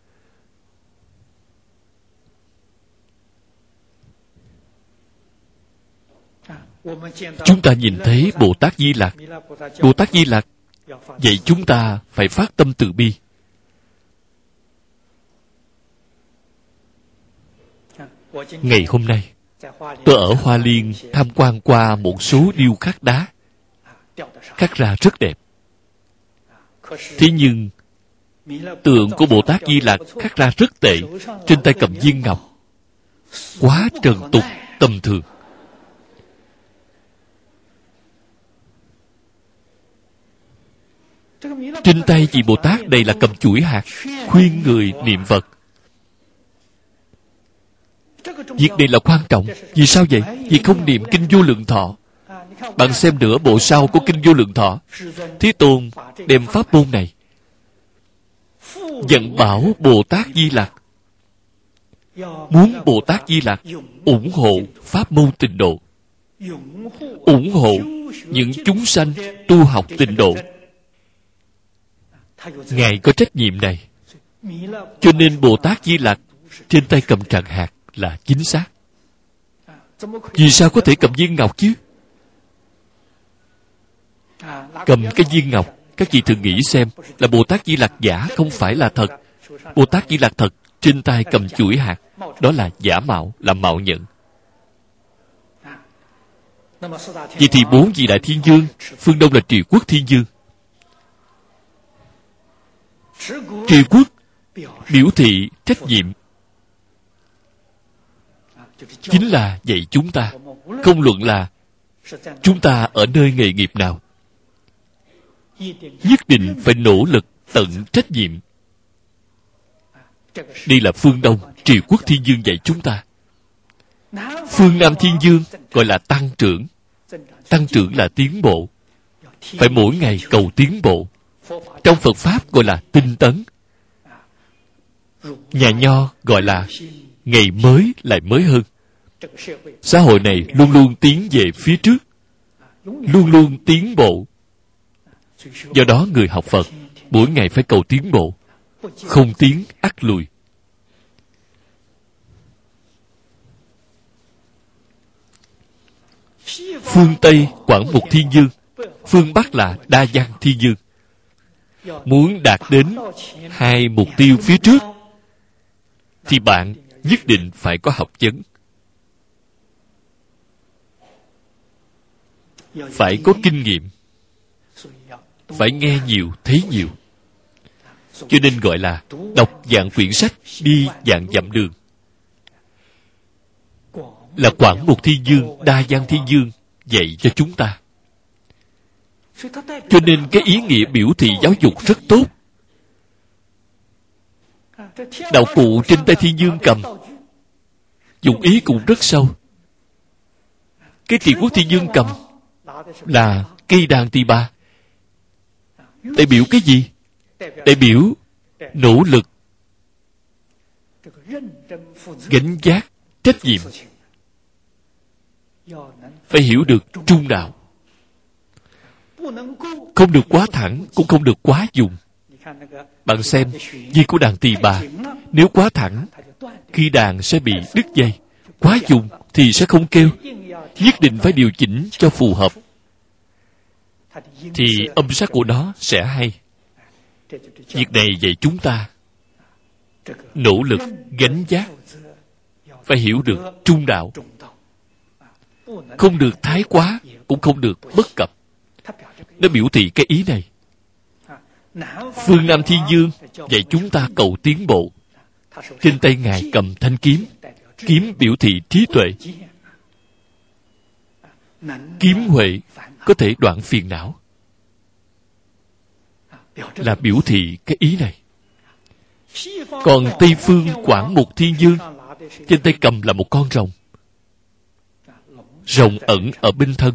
Chúng ta nhìn thấy Bồ Tát Di Lặc. Bồ Tát Di Lặc vậy chúng ta phải phát tâm từ bi. Ngày hôm nay, tôi ở Hoa Liên tham quan qua một số điêu khắc đá. Khắc ra rất đẹp. Thế nhưng, tượng của Bồ Tát Di Lặc khắc ra rất tệ, trên tay cầm viên ngọc. Quá trần tục, tầm thường. Trên tay vị Bồ Tát đây là cầm chuỗi hạt, khuyên người niệm Phật. Việc này là quan trọng. Vì sao vậy? Vì không niệm Kinh Vô Lượng Thọ. Bạn xem nửa bộ sau của Kinh Vô Lượng Thọ. Thế Tôn đem pháp môn này dặn bảo Bồ Tát Di Lặc, muốn Bồ Tát Di Lặc ủng hộ pháp môn tịnh độ, ủng hộ những chúng sanh tu học tịnh độ. Ngài có trách nhiệm này. Cho nên Bồ Tát Di Lặc trên tay cầm tràng hạt là chính xác. Vì sao có thể cầm viên ngọc chứ? Cầm cái viên ngọc, các vị thử nghĩ xem, là Bồ Tát Di Lặc giả, không phải là thật. Bồ Tát Di Lặc thật, trên tay cầm chuỗi hạt, đó là giả mạo, là mạo nhận. Vậy thì bốn vị đại thiên dương, phương Đông là Trì Quốc Thiên Dương. Trì Quốc biểu thị trách nhiệm, chính là dạy chúng ta, không luận là chúng ta ở nơi nghề nghiệp nào, nhất định phải nỗ lực tận trách nhiệm. Đây là phương Đông Trì Quốc Thiên Dương dạy chúng ta. Phương Nam Thiên Dương gọi là tăng trưởng. Tăng trưởng là tiến bộ, phải mỗi ngày cầu tiến bộ. Trong Phật Pháp gọi là tinh tấn. Nhà Nho gọi là ngày mới lại mới hơn. Xã hội này luôn luôn tiến về phía trước, luôn luôn tiến bộ. Do đó người học Phật mỗi ngày phải cầu tiến bộ, không tiến ắt lùi. Phương Tây Quảng Mục Thiên Dương, phương Bắc là Đa Văn Thiên Dương. Muốn đạt đến hai mục tiêu phía trước thì bạn nhất định phải có học vấn, phải có kinh nghiệm, phải nghe nhiều, thấy nhiều. Cho nên gọi là đọc vạn quyển sách, đi vạn dặm đường. Là Quảng Mục Thiên Dương, Đa Văn Thiên Dương dạy cho chúng ta. Cho nên cái ý nghĩa biểu thị giáo dục rất tốt. Đạo cụ trên tay Thiên Dương cầm, dụng ý cũng rất sâu. Cái Trì Quốc Thiên Dương cầm là cây đàn tỳ bà. Đại biểu cái gì? Đại biểu nỗ lực, gánh vác, trách nhiệm. Phải hiểu được trung đạo, không được quá thẳng, cũng không được quá dùng. Bạn xem dây của đàn tỳ bà, nếu quá thẳng, khi đàn sẽ bị đứt dây. Quá dùng thì sẽ không kêu. Nhất định phải điều chỉnh cho phù hợp, thì âm sắc của nó sẽ hay. Việc này dạy chúng ta nỗ lực gánh vác, phải hiểu được trung đạo, không được thái quá, cũng không được bất cập. Nó biểu thị cái ý này. Phương Nam Thiên Dương dạy chúng ta cầu tiến bộ. Trên tay Ngài cầm thanh kiếm. Kiếm biểu thị trí tuệ. Kiếm huệ có thể đoạn phiền não, là biểu thị cái ý này. Còn Tây Phương Quảng Mục Thiên Dương, trên tay cầm là một con rồng. Rồng ẩn ở bên thân.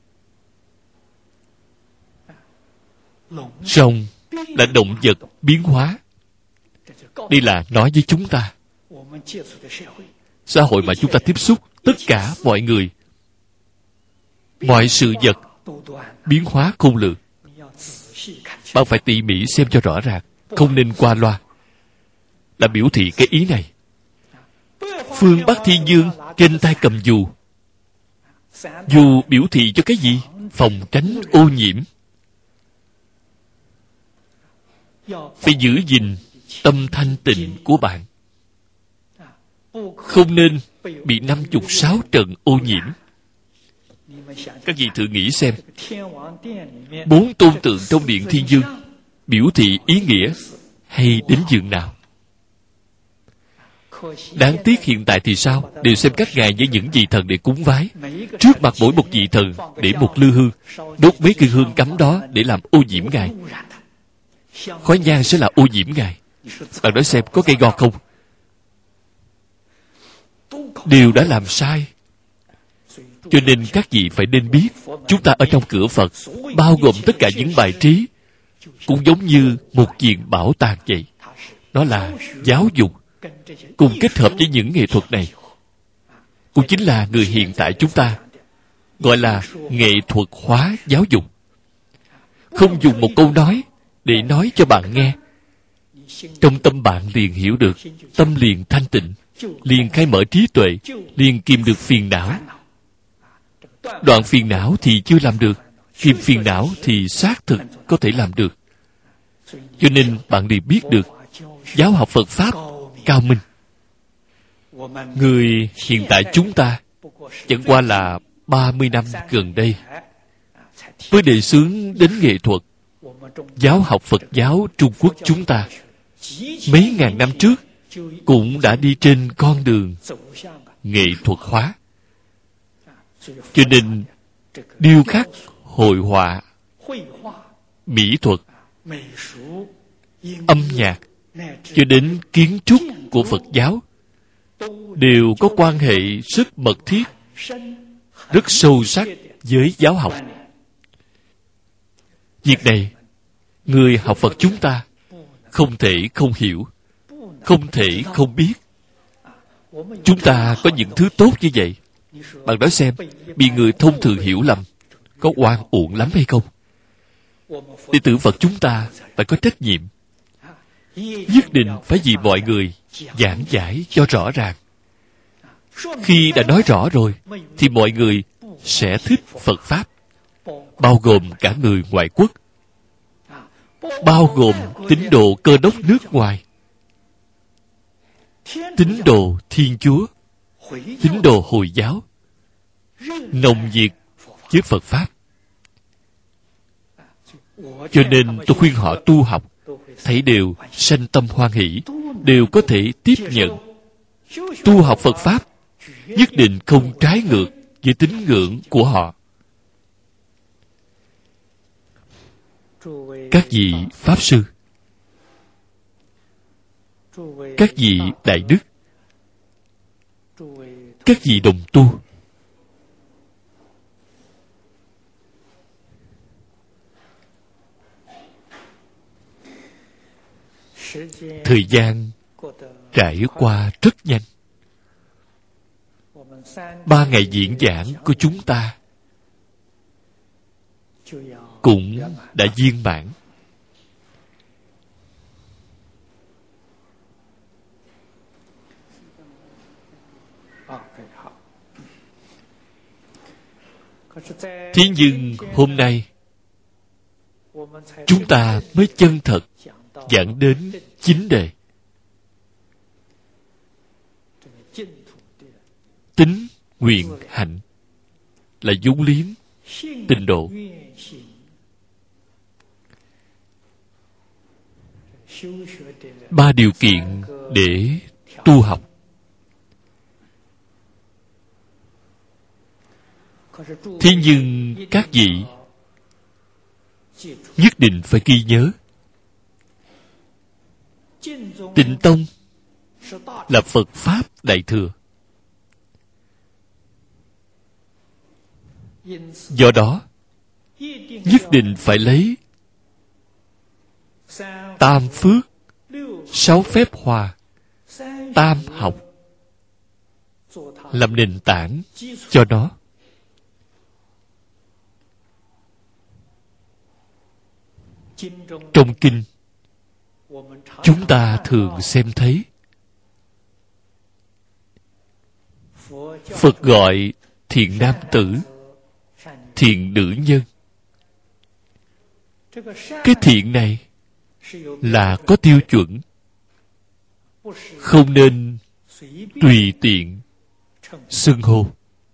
Rồng là động vật biến hóa. Đây là nói với chúng ta, xã hội mà chúng ta tiếp xúc, tất cả mọi người, mọi sự vật biến hóa khôn lường. Bạn phải tỉ mỉ xem cho rõ ràng, không nên qua loa. Là biểu thị cái ý này. Phương Bắc Thiên Dương trên tay cầm dù. Dù biểu thị cho cái gì? Phòng tránh ô nhiễm. Phải giữ gìn tâm thanh tịnh của bạn, không nên bị năm chục sáu trần ô nhiễm. Các vị thử nghĩ xem, bốn tôn tượng trong điện Thiên Dương biểu thị ý nghĩa hay đến chừng nào. Đáng tiếc hiện tại thì sao? Đều xem các ngài với những vị thần để cúng vái. Trước mặt mỗi một vị thần để một lư hương, đốt mấy cây hương cắm đó để làm ô nhiễm ngài. Khói nhang sẽ là ô nhiễm ngài. Bạn nói xem có cây gọt không? Đều đã làm sai. Cho nên các vị phải nên biết, chúng ta ở trong cửa Phật, bao gồm tất cả những bài trí, cũng giống như một viện bảo tàng vậy. Nó là giáo dục, cùng kết hợp với những nghệ thuật này. Cũng chính là người hiện tại chúng ta gọi là nghệ thuật hóa giáo dục. Không dùng một câu nói để nói cho bạn nghe. Trong tâm bạn liền hiểu được, tâm liền thanh tịnh, liền khai mở trí tuệ, liền kiềm được phiền não. Đoạn phiền não thì chưa làm được, kiềm phiền não thì xác thực có thể làm được. Cho nên bạn liền biết được giáo học Phật Pháp cao minh. Người hiện tại chúng ta chẳng qua là ba mươi năm gần đây mới đề xướng đến nghệ thuật. Giáo học Phật giáo Trung Quốc chúng ta mấy ngàn năm trước cũng đã đi trên con đường nghệ thuật hóa. Cho nên điêu khắc, hội họa, mỹ thuật, âm nhạc cho đến kiến trúc của Phật giáo đều có quan hệ rất mật thiết, rất sâu sắc với giáo học. Việc này người học Phật chúng ta không thể không hiểu, không thể không biết. Chúng ta có những thứ tốt như vậy, bạn nói xem, bị người thông thường hiểu lầm có oan uổng lắm hay không? Đệ tử Phật chúng ta phải có trách nhiệm, nhất định phải vì mọi người giảng giải cho rõ ràng. Khi đã nói rõ rồi thì mọi người sẽ thích Phật Pháp, bao gồm cả người ngoại quốc, bao gồm tín đồ Cơ Đốc nước ngoài, tín đồ Thiên Chúa, tín đồ Hồi giáo, nồng nhiệt với Phật Pháp. Cho nên tôi khuyên họ tu học, thấy đều sanh tâm hoan hỷ, đều có thể tiếp nhận. Tu học Phật Pháp nhất định không trái ngược với tín ngưỡng của họ. Các vị Pháp Sư, các vị Đại Đức, các vị đồng tu, thời gian trải qua rất nhanh. Ba ngày diễn giảng của chúng ta cũng đã viên mãn. Thế nhưng hôm nay chúng ta mới chân thật giảng đến chính đề. Tính, nguyện, hạnh là vốn liếng tịnh độ. Ba điều kiện để tu học. Thế nhưng các vị nhất định phải ghi nhớ, Tịnh Tông là Phật Pháp Đại Thừa. Do đó, nhất định phải lấy tam phước, sáu phép hòa, tam học làm nền tảng cho nó. Trong kinh, chúng ta thường xem thấy Phật gọi thiện nam tử, thiện nữ nhân. Cái thiện này là có tiêu chuẩn, không nên tùy tiện xưng hô.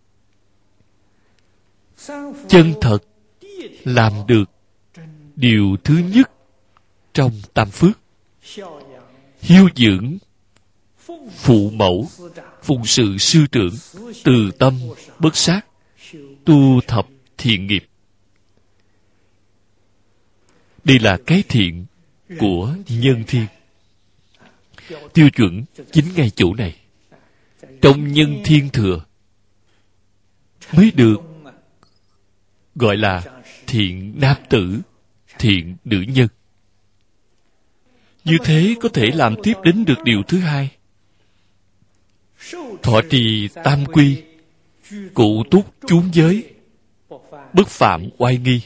Chân thật làm được điều thứ nhất trong tam phước: hiếu dưỡng phụ mẫu, phụng sự sư trưởng, từ tâm bất sát, tu thập thiện nghiệp. Đây là cái thiện của nhân thiên. Tiêu chuẩn chính ngay chỗ này. Trong nhân thiên thừa mới được gọi là thiện nam tử, thiện nữ nhân. Như thế có thể làm tiếp đến được điều thứ hai: thọ trì tam quy, cụ túc chún giới, bất phạm oai nghi.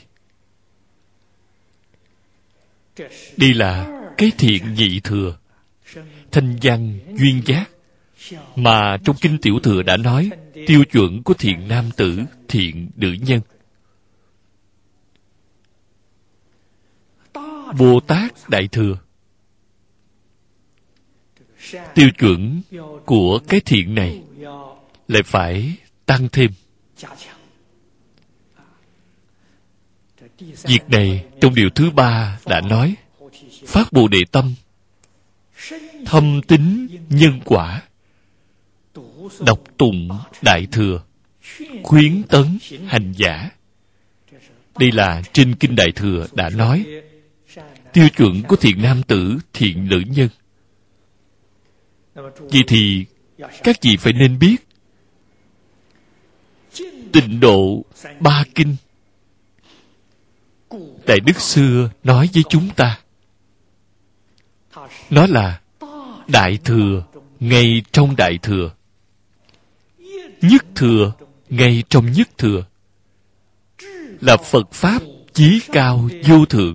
Đây là cái thiện nhị thừa, thanh văn duyên giác, mà trong kinh Tiểu Thừa đã nói tiêu chuẩn của thiện nam tử, thiện nữ nhân. Bồ Tát Đại Thừa, tiêu chuẩn của cái thiện này lại phải tăng thêm, Việc này trong điều thứ ba đã nói, phát Bồ Đề tâm, thâm tín nhân quả, đọc tụng Đại Thừa, khuyến tấn hành giả. Đây là trên Kinh Đại Thừa đã nói tiêu chuẩn của thiện nam tử, thiện nữ nhân. Vậy thì các vị phải nên biết Tịnh Độ Ba Kinh. Đại Đức xưa nói với chúng ta, nó là Đại Thừa ngay trong Đại Thừa, Nhất Thừa ngay trong Nhất Thừa, là Phật Pháp chí cao vô thượng.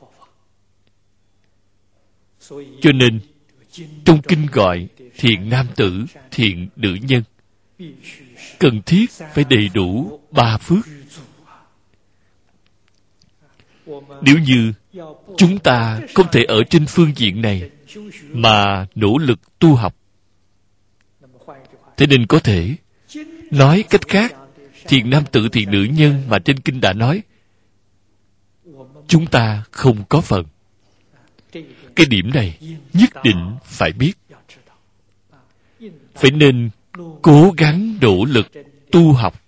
Cho nên trong kinh gọi thiện nam tử, thiện nữ nhân, cần thiết phải đầy đủ ba phước. Nếu như chúng ta không thể ở trên phương diện này mà nỗ lực tu học, thế nên có thể nói cách khác, thiện nam tử, thiện nữ nhân mà trên kinh đã nói, chúng ta không có phần. Cái điểm này nhất định phải biết, phải nên cố gắng nỗ lực tu học.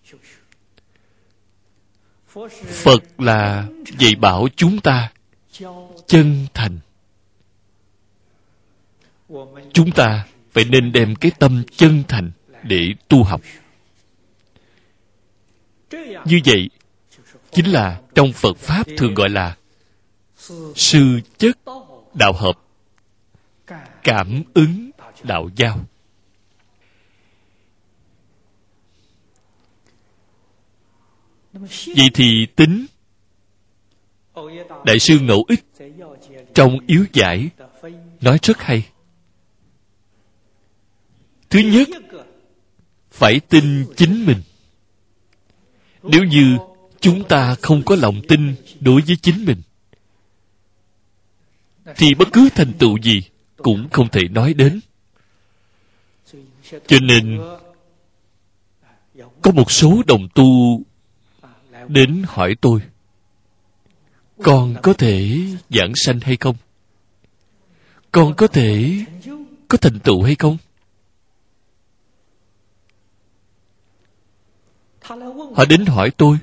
Phật là dạy bảo chúng ta chân thành. Chúng ta phải nên đem cái tâm chân thành để tu học. Như vậy chính là trong Phật Pháp thường gọi là sư chất đạo hợp, cảm ứng đạo giao. Vậy thì tính, Đại sư Ngẫu Ích trong Yếu Giải nói rất hay. Thứ nhất, phải tin chính mình. Nếu như chúng ta không có lòng tin đối với chính mình, thì bất cứ thành tựu gì cũng không thể nói đến. Cho nên có một số đồng tu đến hỏi tôi, con có thể giảng sanh hay không? Con có thể có thành tựu hay không? Họ đến hỏi tôi,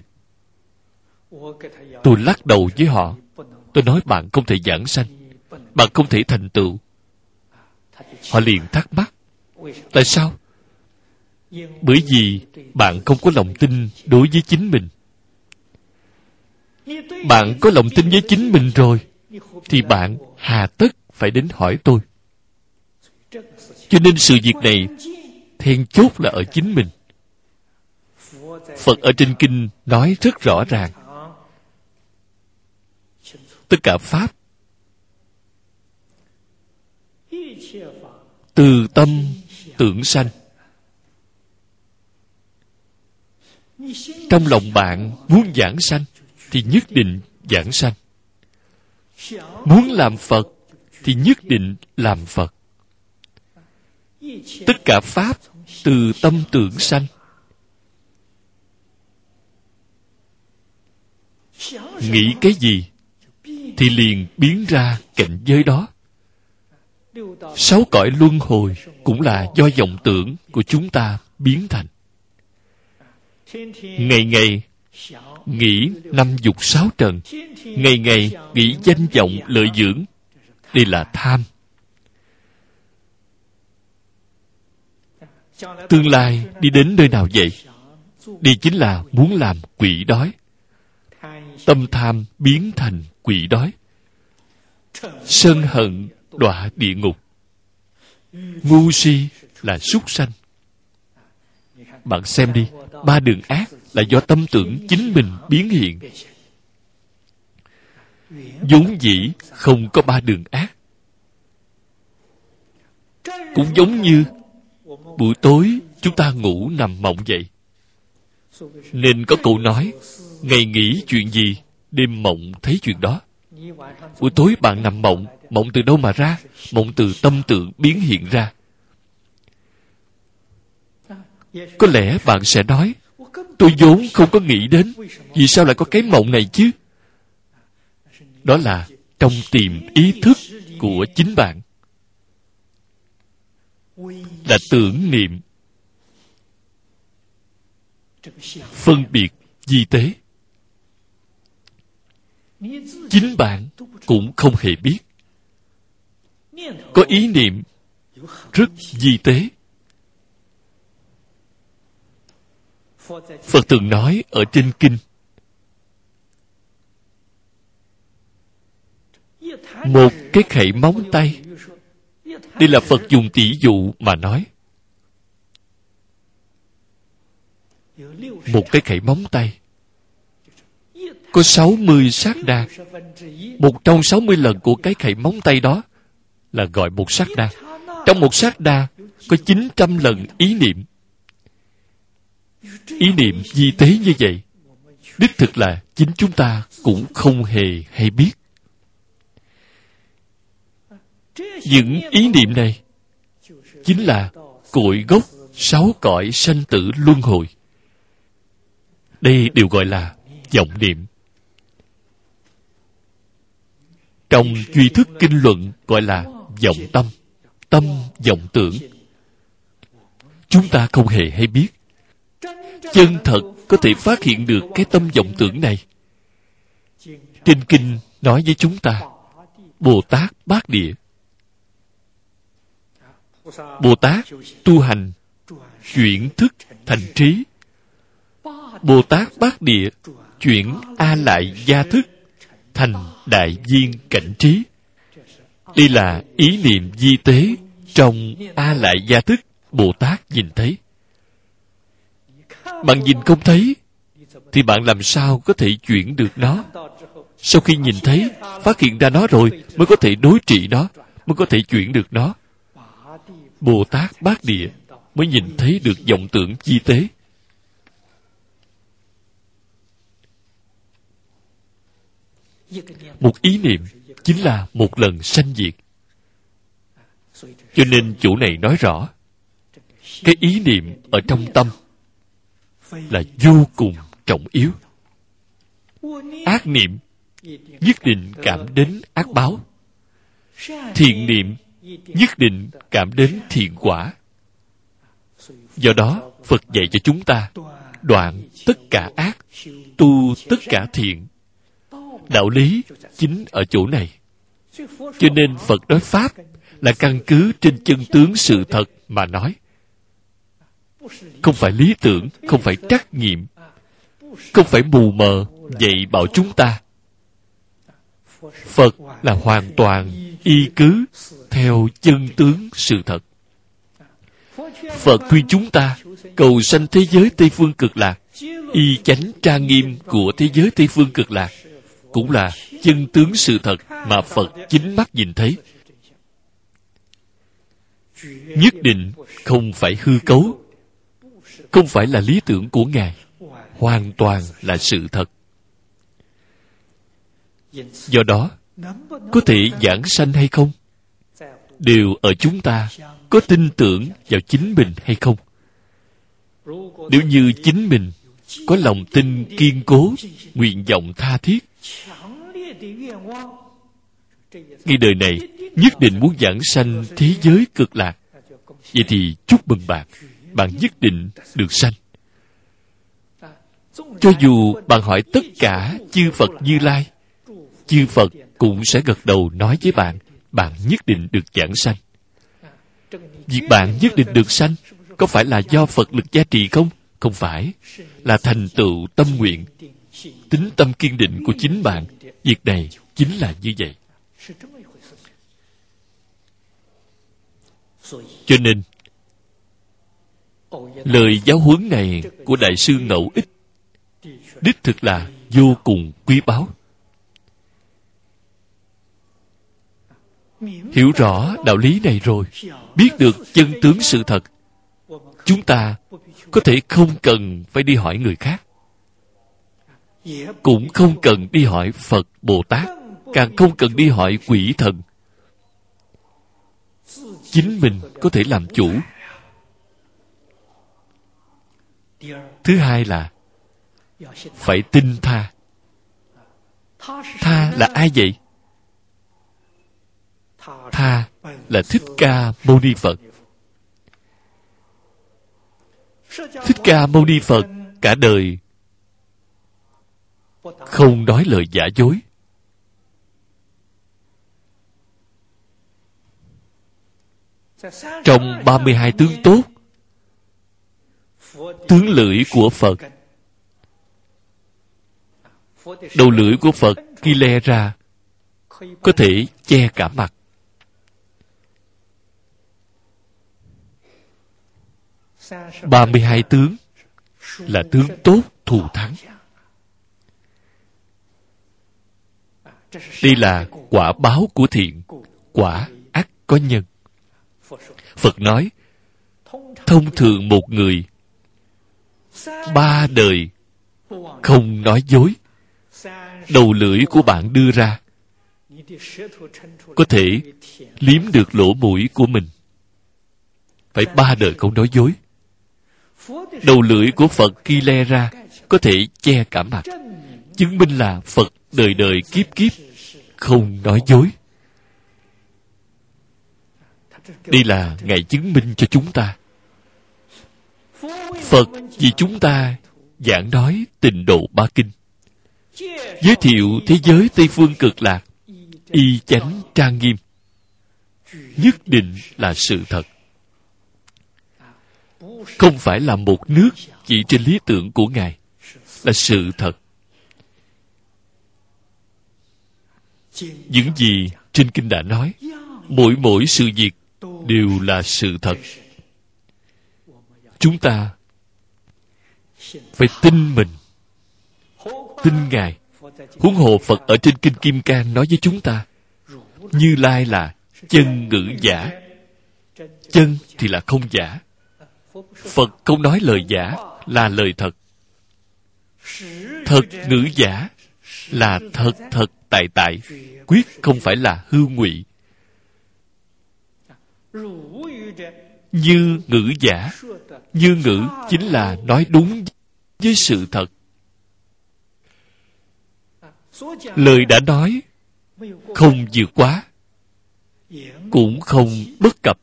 tôi lắc đầu với họ. Tôi nói bạn không thể giảng sanh, bạn không thể thành tựu. Họ liền thắc mắc, tại sao? Bởi vì bạn không có lòng tin đối với chính mình. Bạn có lòng tin với chính mình rồi, thì bạn hà tất phải đến hỏi tôi. Cho nên sự việc này then chốt là ở chính mình. Phật ở trên kinh nói rất rõ ràng, tất cả Pháp từ tâm tưởng sanh. Trong lòng bạn muốn giảng sanh thì nhất định giảng sanh. Muốn làm Phật thì nhất định làm Phật. Tất cả Pháp từ tâm tưởng sanh. Nghĩ cái gì thì liền biến ra cảnh giới đó. Sáu cõi luân hồi cũng là do vọng tưởng của chúng ta biến thành. Ngày ngày nghĩ năm dục sáu trần, ngày ngày nghĩ danh vọng lợi dưỡng. Đây là tham. Tương lai đi đến nơi nào vậy? Đây chính là muốn làm quỷ đói. Tâm tham biến thành quỷ đói. Sân hận đọa địa ngục. Ngu si là súc sanh. Bạn xem đi, ba đường ác là do tâm tưởng chính mình biến hiện. Vốn dĩ không có ba đường ác. Cũng giống như buổi tối chúng ta ngủ nằm mộng vậy. Nên có câu nói, ngày nghĩ chuyện gì, đêm mộng thấy chuyện đó. Buổi tối bạn nằm mộng, mộng từ đâu mà ra? Mộng từ tâm tưởng biến hiện ra. Có lẽ bạn sẽ nói, tôi vốn không có nghĩ đến, vì sao lại có cái mộng này chứ? đó là trong tiềm ý thức của chính bạn, là tưởng niệm phân biệt vi tế. Chính bạn cũng không hề biết. Có ý niệm rất vi tế. Phật từng nói ở trên kinh, một cái khẩy móng tay. Đây là Phật dùng tỷ dụ mà nói. Một cái khẩy móng tay có sáu mươi sát na. Một trong sáu mươi lần của cái khẩy móng tay đó là gọi một sát na. Trong một sát na có chín trăm lần ý niệm. Ý niệm vi tế như vậy, đích thực là chính chúng ta cũng không hề hay biết. Những ý niệm này chính là cội gốc sáu cõi sanh tử luân hồi. Đây đều gọi là vọng niệm. Trong duy thức kinh luận gọi là vọng tâm, tâm vọng tưởng. Chúng ta không hề hay biết. Chân thật có thể phát hiện được cái tâm vọng tưởng này. Trên kinh nói với chúng ta, Bồ Tát Bát Địa. Bồ Tát tu hành chuyển thức thành trí. Bồ Tát Bát Địa chuyển A Lại gia thức thành đại viên cảnh trí. Đây là ý niệm vi tế trong A Lại gia thức Bồ Tát nhìn thấy. Bạn nhìn không thấy thì bạn làm sao có thể chuyển được nó? Sau khi nhìn thấy, phát hiện ra nó rồi mới có thể đối trị nó, mới có thể chuyển được nó. Bồ Tát Bát Địa mới nhìn thấy được vọng tưởng vi tế. Một ý niệm chính là một lần sanh diệt. Cho nên chỗ này nói rõ, cái ý niệm ở trong tâm là vô cùng trọng yếu. Ác niệm nhất định cảm đến ác báo. Thiện niệm nhất định cảm đến thiện quả. Do đó, Phật dạy cho chúng ta đoạn tất cả ác, tu tất cả thiện. Đạo lý chính ở chỗ này. Cho nên Phật nói Pháp là căn cứ trên chân tướng sự thật mà nói. Không phải lý tưởng, không phải trắc nghiệm, không phải mù mờ dạy bảo chúng ta. Phật là hoàn toàn y cứ theo chân tướng sự thật. Phật khuyên chúng ta cầu sanh thế giới Tây Phương Cực Lạc. Y chánh trang nghiêm của thế giới Tây Phương Cực Lạc cũng là chân tướng sự thật mà Phật chính mắt nhìn thấy. Nhất định không phải hư cấu, không phải là lý tưởng của Ngài, hoàn toàn là sự thật. Do đó, có thể giảng sanh hay không, đều ở chúng ta có tin tưởng vào chính mình hay không. Nếu như chính mình có lòng tin kiên cố, nguyện vọng tha thiết, ngay đời này nhất định muốn giảng sanh thế giới Cực Lạc, vậy thì chúc mừng bạn, bạn nhất định được sanh. Cho dù bạn hỏi tất cả chư Phật Như Lai, chư Phật cũng sẽ gật đầu nói với bạn, bạn nhất định được giảng sanh. Việc bạn nhất định được sanh có phải là do Phật lực gia trì không? Không phải. Là thành tựu tâm nguyện, tính tâm kiên định của chính bạn. Việc này chính là như vậy. Cho nên, lời giáo huấn này của Đại sư Ngẫu Ích đích thực là vô cùng quý báu. Hiểu rõ đạo lý này rồi, biết được chân tướng sự thật, chúng ta có thể không cần phải đi hỏi người khác, cũng không cần đi hỏi Phật Bồ Tát, càng không cần đi hỏi quỷ thần. Chính mình có thể làm chủ. Thứ hai là phải tin tha. Tha là ai vậy? Tha là Thích Ca Mâu Ni Phật. Thích Ca Mâu Ni Phật cả đời không nói lời giả dối. Trong ba mươi hai tướng tốt, tướng lưỡi của Phật, đầu lưỡi của Phật khi le ra có thể che cả mặt. ba mươi hai tướng là tướng tốt thù thắng. Đây là quả báo của thiện, quả ắt có nhân. Phật nói, thông thường một người ba đời không nói dối, đầu lưỡi của bạn đưa ra có thể liếm được lỗ mũi của mình. Phải ba đời không nói dối. Đầu lưỡi của Phật khi le ra có thể che cả mặt, chứng minh là Phật đời đời kiếp kiếp không nói dối. Đây là Ngài chứng minh cho chúng ta. Phật vì chúng ta giảng nói Tịnh Độ Ba Kinh, giới thiệu thế giới Tây Phương Cực Lạc y chánh trang nghiêm, nhất định là sự thật. Không phải là một nước chỉ trên lý tưởng của Ngài, là sự thật. Những gì trên kinh đã nói, mỗi mỗi sự việc đều là sự thật. Chúng ta phải tin mình, tin Ngài. Huống hồ Phật ở trên kinh Kim Cang nói với chúng ta, Như Lai là chân ngữ giả. Chân thì là không giả. Phật không nói lời giả, là lời thật. Thật ngữ giả là thật thật tại tại, quyết không phải là hư ngụy. Như ngữ giả, như ngữ chính là nói đúng với sự thật. Lời đã nói không vượt quá, cũng không bất cập.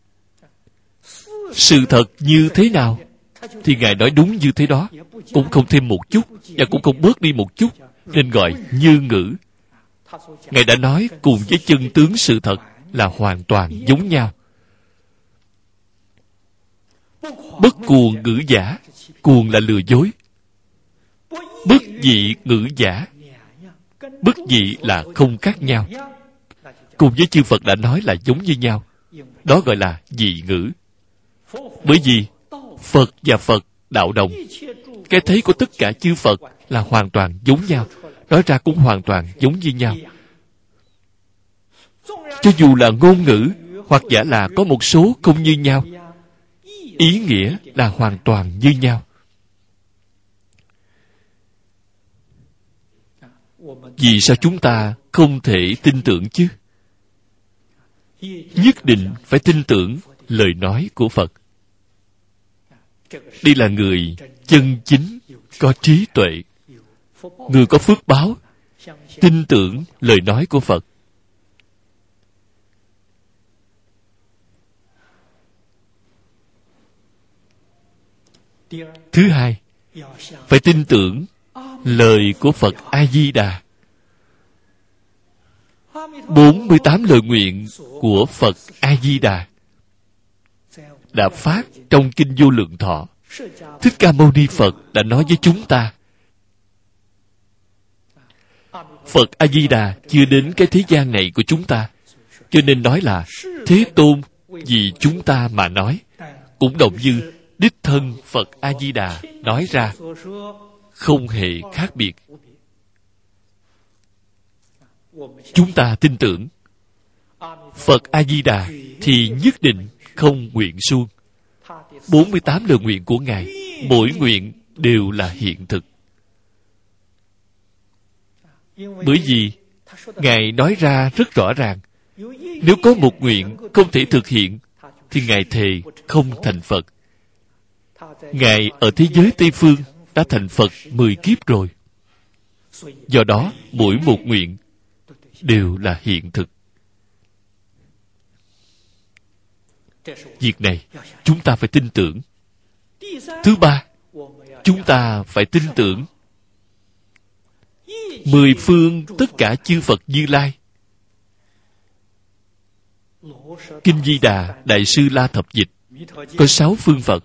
Sự thật như thế nào thì Ngài nói đúng như thế đó, cũng không thêm một chút và cũng không bớt đi một chút, nên gọi như ngữ. Ngài đã nói cùng với chân tướng sự thật là hoàn toàn giống nhau. Bất cuồng ngữ giả, cuồng là lừa dối. Bất dị ngữ giả, bất dị là không khác nhau. Cùng với chư Phật đã nói là giống như nhau, đó gọi là dị ngữ. Bởi vì Phật và Phật đạo đồng, cái thấy của tất cả chư Phật là hoàn toàn giống nhau, nói ra cũng hoàn toàn giống như nhau. Cho dù là ngôn ngữ hoặc giả là có một số không như nhau, ý nghĩa là hoàn toàn như nhau. Vì sao chúng ta không thể tin tưởng chứ? Nhất định phải tin tưởng lời nói của Phật. Đây là người chân chính, có trí tuệ, người có phước báo, tin tưởng lời nói của Phật. Thứ hai, phải tin tưởng lời của Phật A-di-đà. bốn mươi tám lời nguyện của Phật A-di-đà đã phát trong Kinh Vô Lượng Thọ. Thích Ca Mâu Ni Phật đã nói với chúng ta. Phật A-di-đà chưa đến cái thế gian này của chúng ta, cho nên nói là Thế Tôn vì chúng ta mà nói, cũng đồng như đích thân Phật A-di-đà nói ra, không hề khác biệt. Chúng ta tin tưởng Phật A-di-đà thì nhất định không nguyện suông. bốn mươi tám lời nguyện của Ngài, mỗi nguyện đều là hiện thực. Bởi vì Ngài nói ra rất rõ ràng, nếu có một nguyện không thể thực hiện thì Ngài thề không thành Phật. Ngài ở thế giới Tây Phương đã thành Phật mười kiếp rồi. Do đó, mỗi một nguyện đều là hiện thực. Việc này, chúng ta phải tin tưởng. Thứ ba, chúng ta phải tin tưởng mười phương tất cả chư Phật Như Lai. Kinh Di Đà Đại sư La Thập Dịch có sáu phương Phật.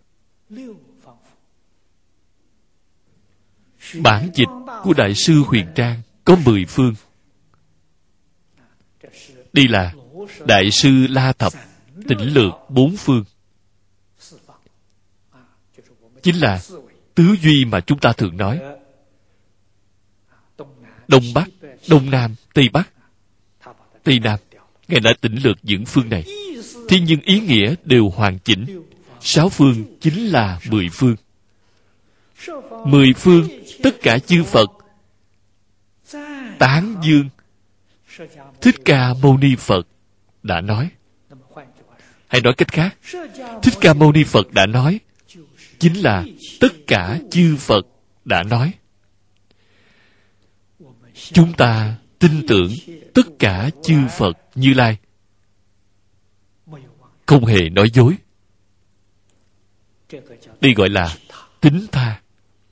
Bản dịch của Đại sư Huyền Trang có mười phương. Đây là Đại sư La Thập tỉnh lược bốn phương. Chính là tứ duy mà chúng ta thường nói. Đông Bắc, Đông Nam, Tây Bắc, Tây Nam. Ngài đã tỉnh lược những phương này. Thế nhưng ý nghĩa đều hoàn chỉnh. Sáu phương chính là mười phương. Mười phương, tất cả chư Phật tán dương Thích Ca Mâu Ni Phật đã nói. Hay nói cách khác, Thích Ca Mâu Ni Phật đã nói chính là tất cả chư Phật đã nói. Chúng ta tin tưởng tất cả chư Phật Như Lai, không hề nói dối. Đây gọi là tín tha.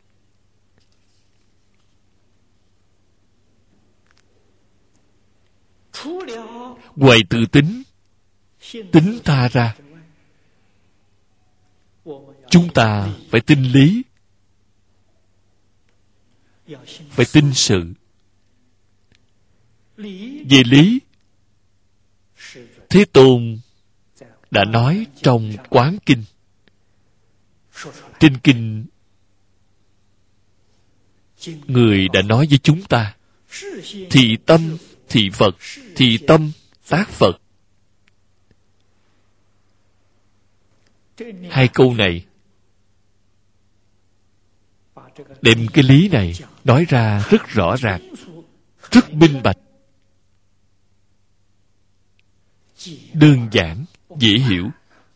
Ngoài tự tính, tín tha ra, chúng ta phải tin lý, phải tin sự. Về lý, Thế Tôn đã nói trong Quán Kinh. Trên kinh, người đã nói với chúng ta: thị tâm thị Phật, thị tâm tác Phật. Hai câu này đem cái lý này nói ra rất rõ ràng, rất minh bạch, đơn giản, dễ hiểu.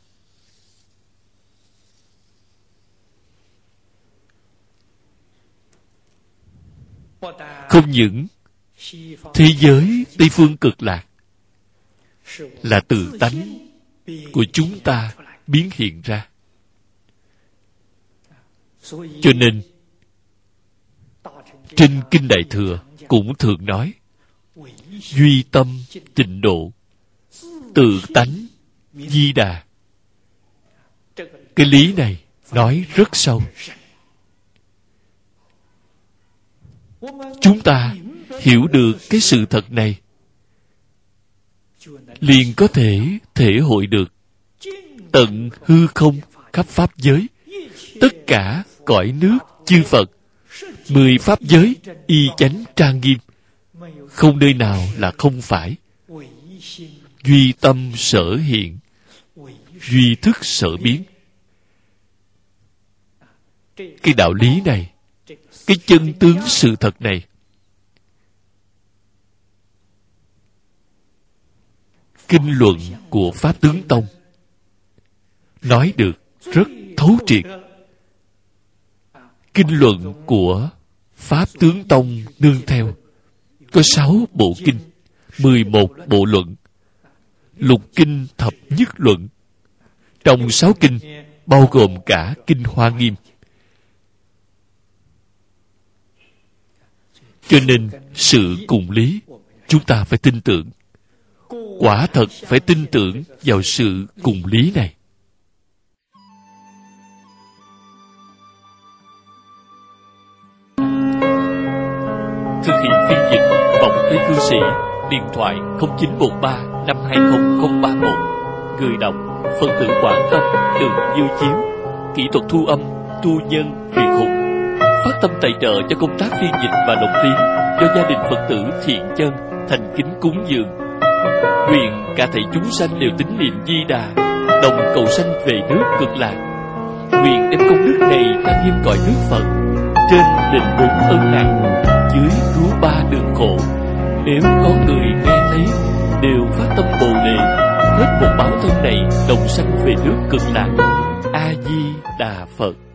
Không những thế giới Tây Phương Cực Lạc là tự tánh của chúng ta biến hiện ra. Cho nên trên Kinh Đại Thừa cũng thường nói duy tâm tịnh độ, tự tánh Di Đà. Cái lý này nói rất sâu. Chúng ta hiểu được cái sự thật này, liền có thể thể hội được tận hư không khắp pháp giới, tất cả cõi nước chư Phật, mười pháp giới y chánh trang nghiêm, không nơi nào là không phải. Duy tâm sở hiện, duy thức sở biến. Cái đạo lý này, cái chân tướng sự thật này, kinh luận của Pháp Tướng Tông nói được rất thấu triệt. Kinh luận của Pháp Tướng Tông nương theo có sáu bộ kinh, mười một bộ luận, lục kinh thập nhất luận. Trong sáu kinh bao gồm cả kinh Hoa Nghiêm. Cho nên sự cùng lý chúng ta phải tin tưởng. Quả thật phải tin tưởng vào sự cùng lý này. Thực hiện phiên dịch Vọng Thế Cư Sĩ. Điện thoại không chín một ba năm hai không không ba một. Người đọc Phật tử Quảng Tâm, Đường Như Chiếu. Kỹ thuật thu âm Tu Nhân Việt Hùng. Phát tâm tài trợ cho công tác phiên dịch và đồng tiếng do gia đình Phật tử Thiện Chân thành kính cúng dường. Nguyện cả thảy chúng sanh đều tín niệm Di Đà, đồng cầu sanh về nước Cực Lạc. Nguyện đem công đức này tăng thêm cõi nước Phật, trên định bốn ân nặng, dưới cứu ba đường khổ. Nếu có người nghe thấy đều phát tâm bồ đề, hết một báo thân này đồng sanh về nước Cực Lạc. A Di Đà Phật.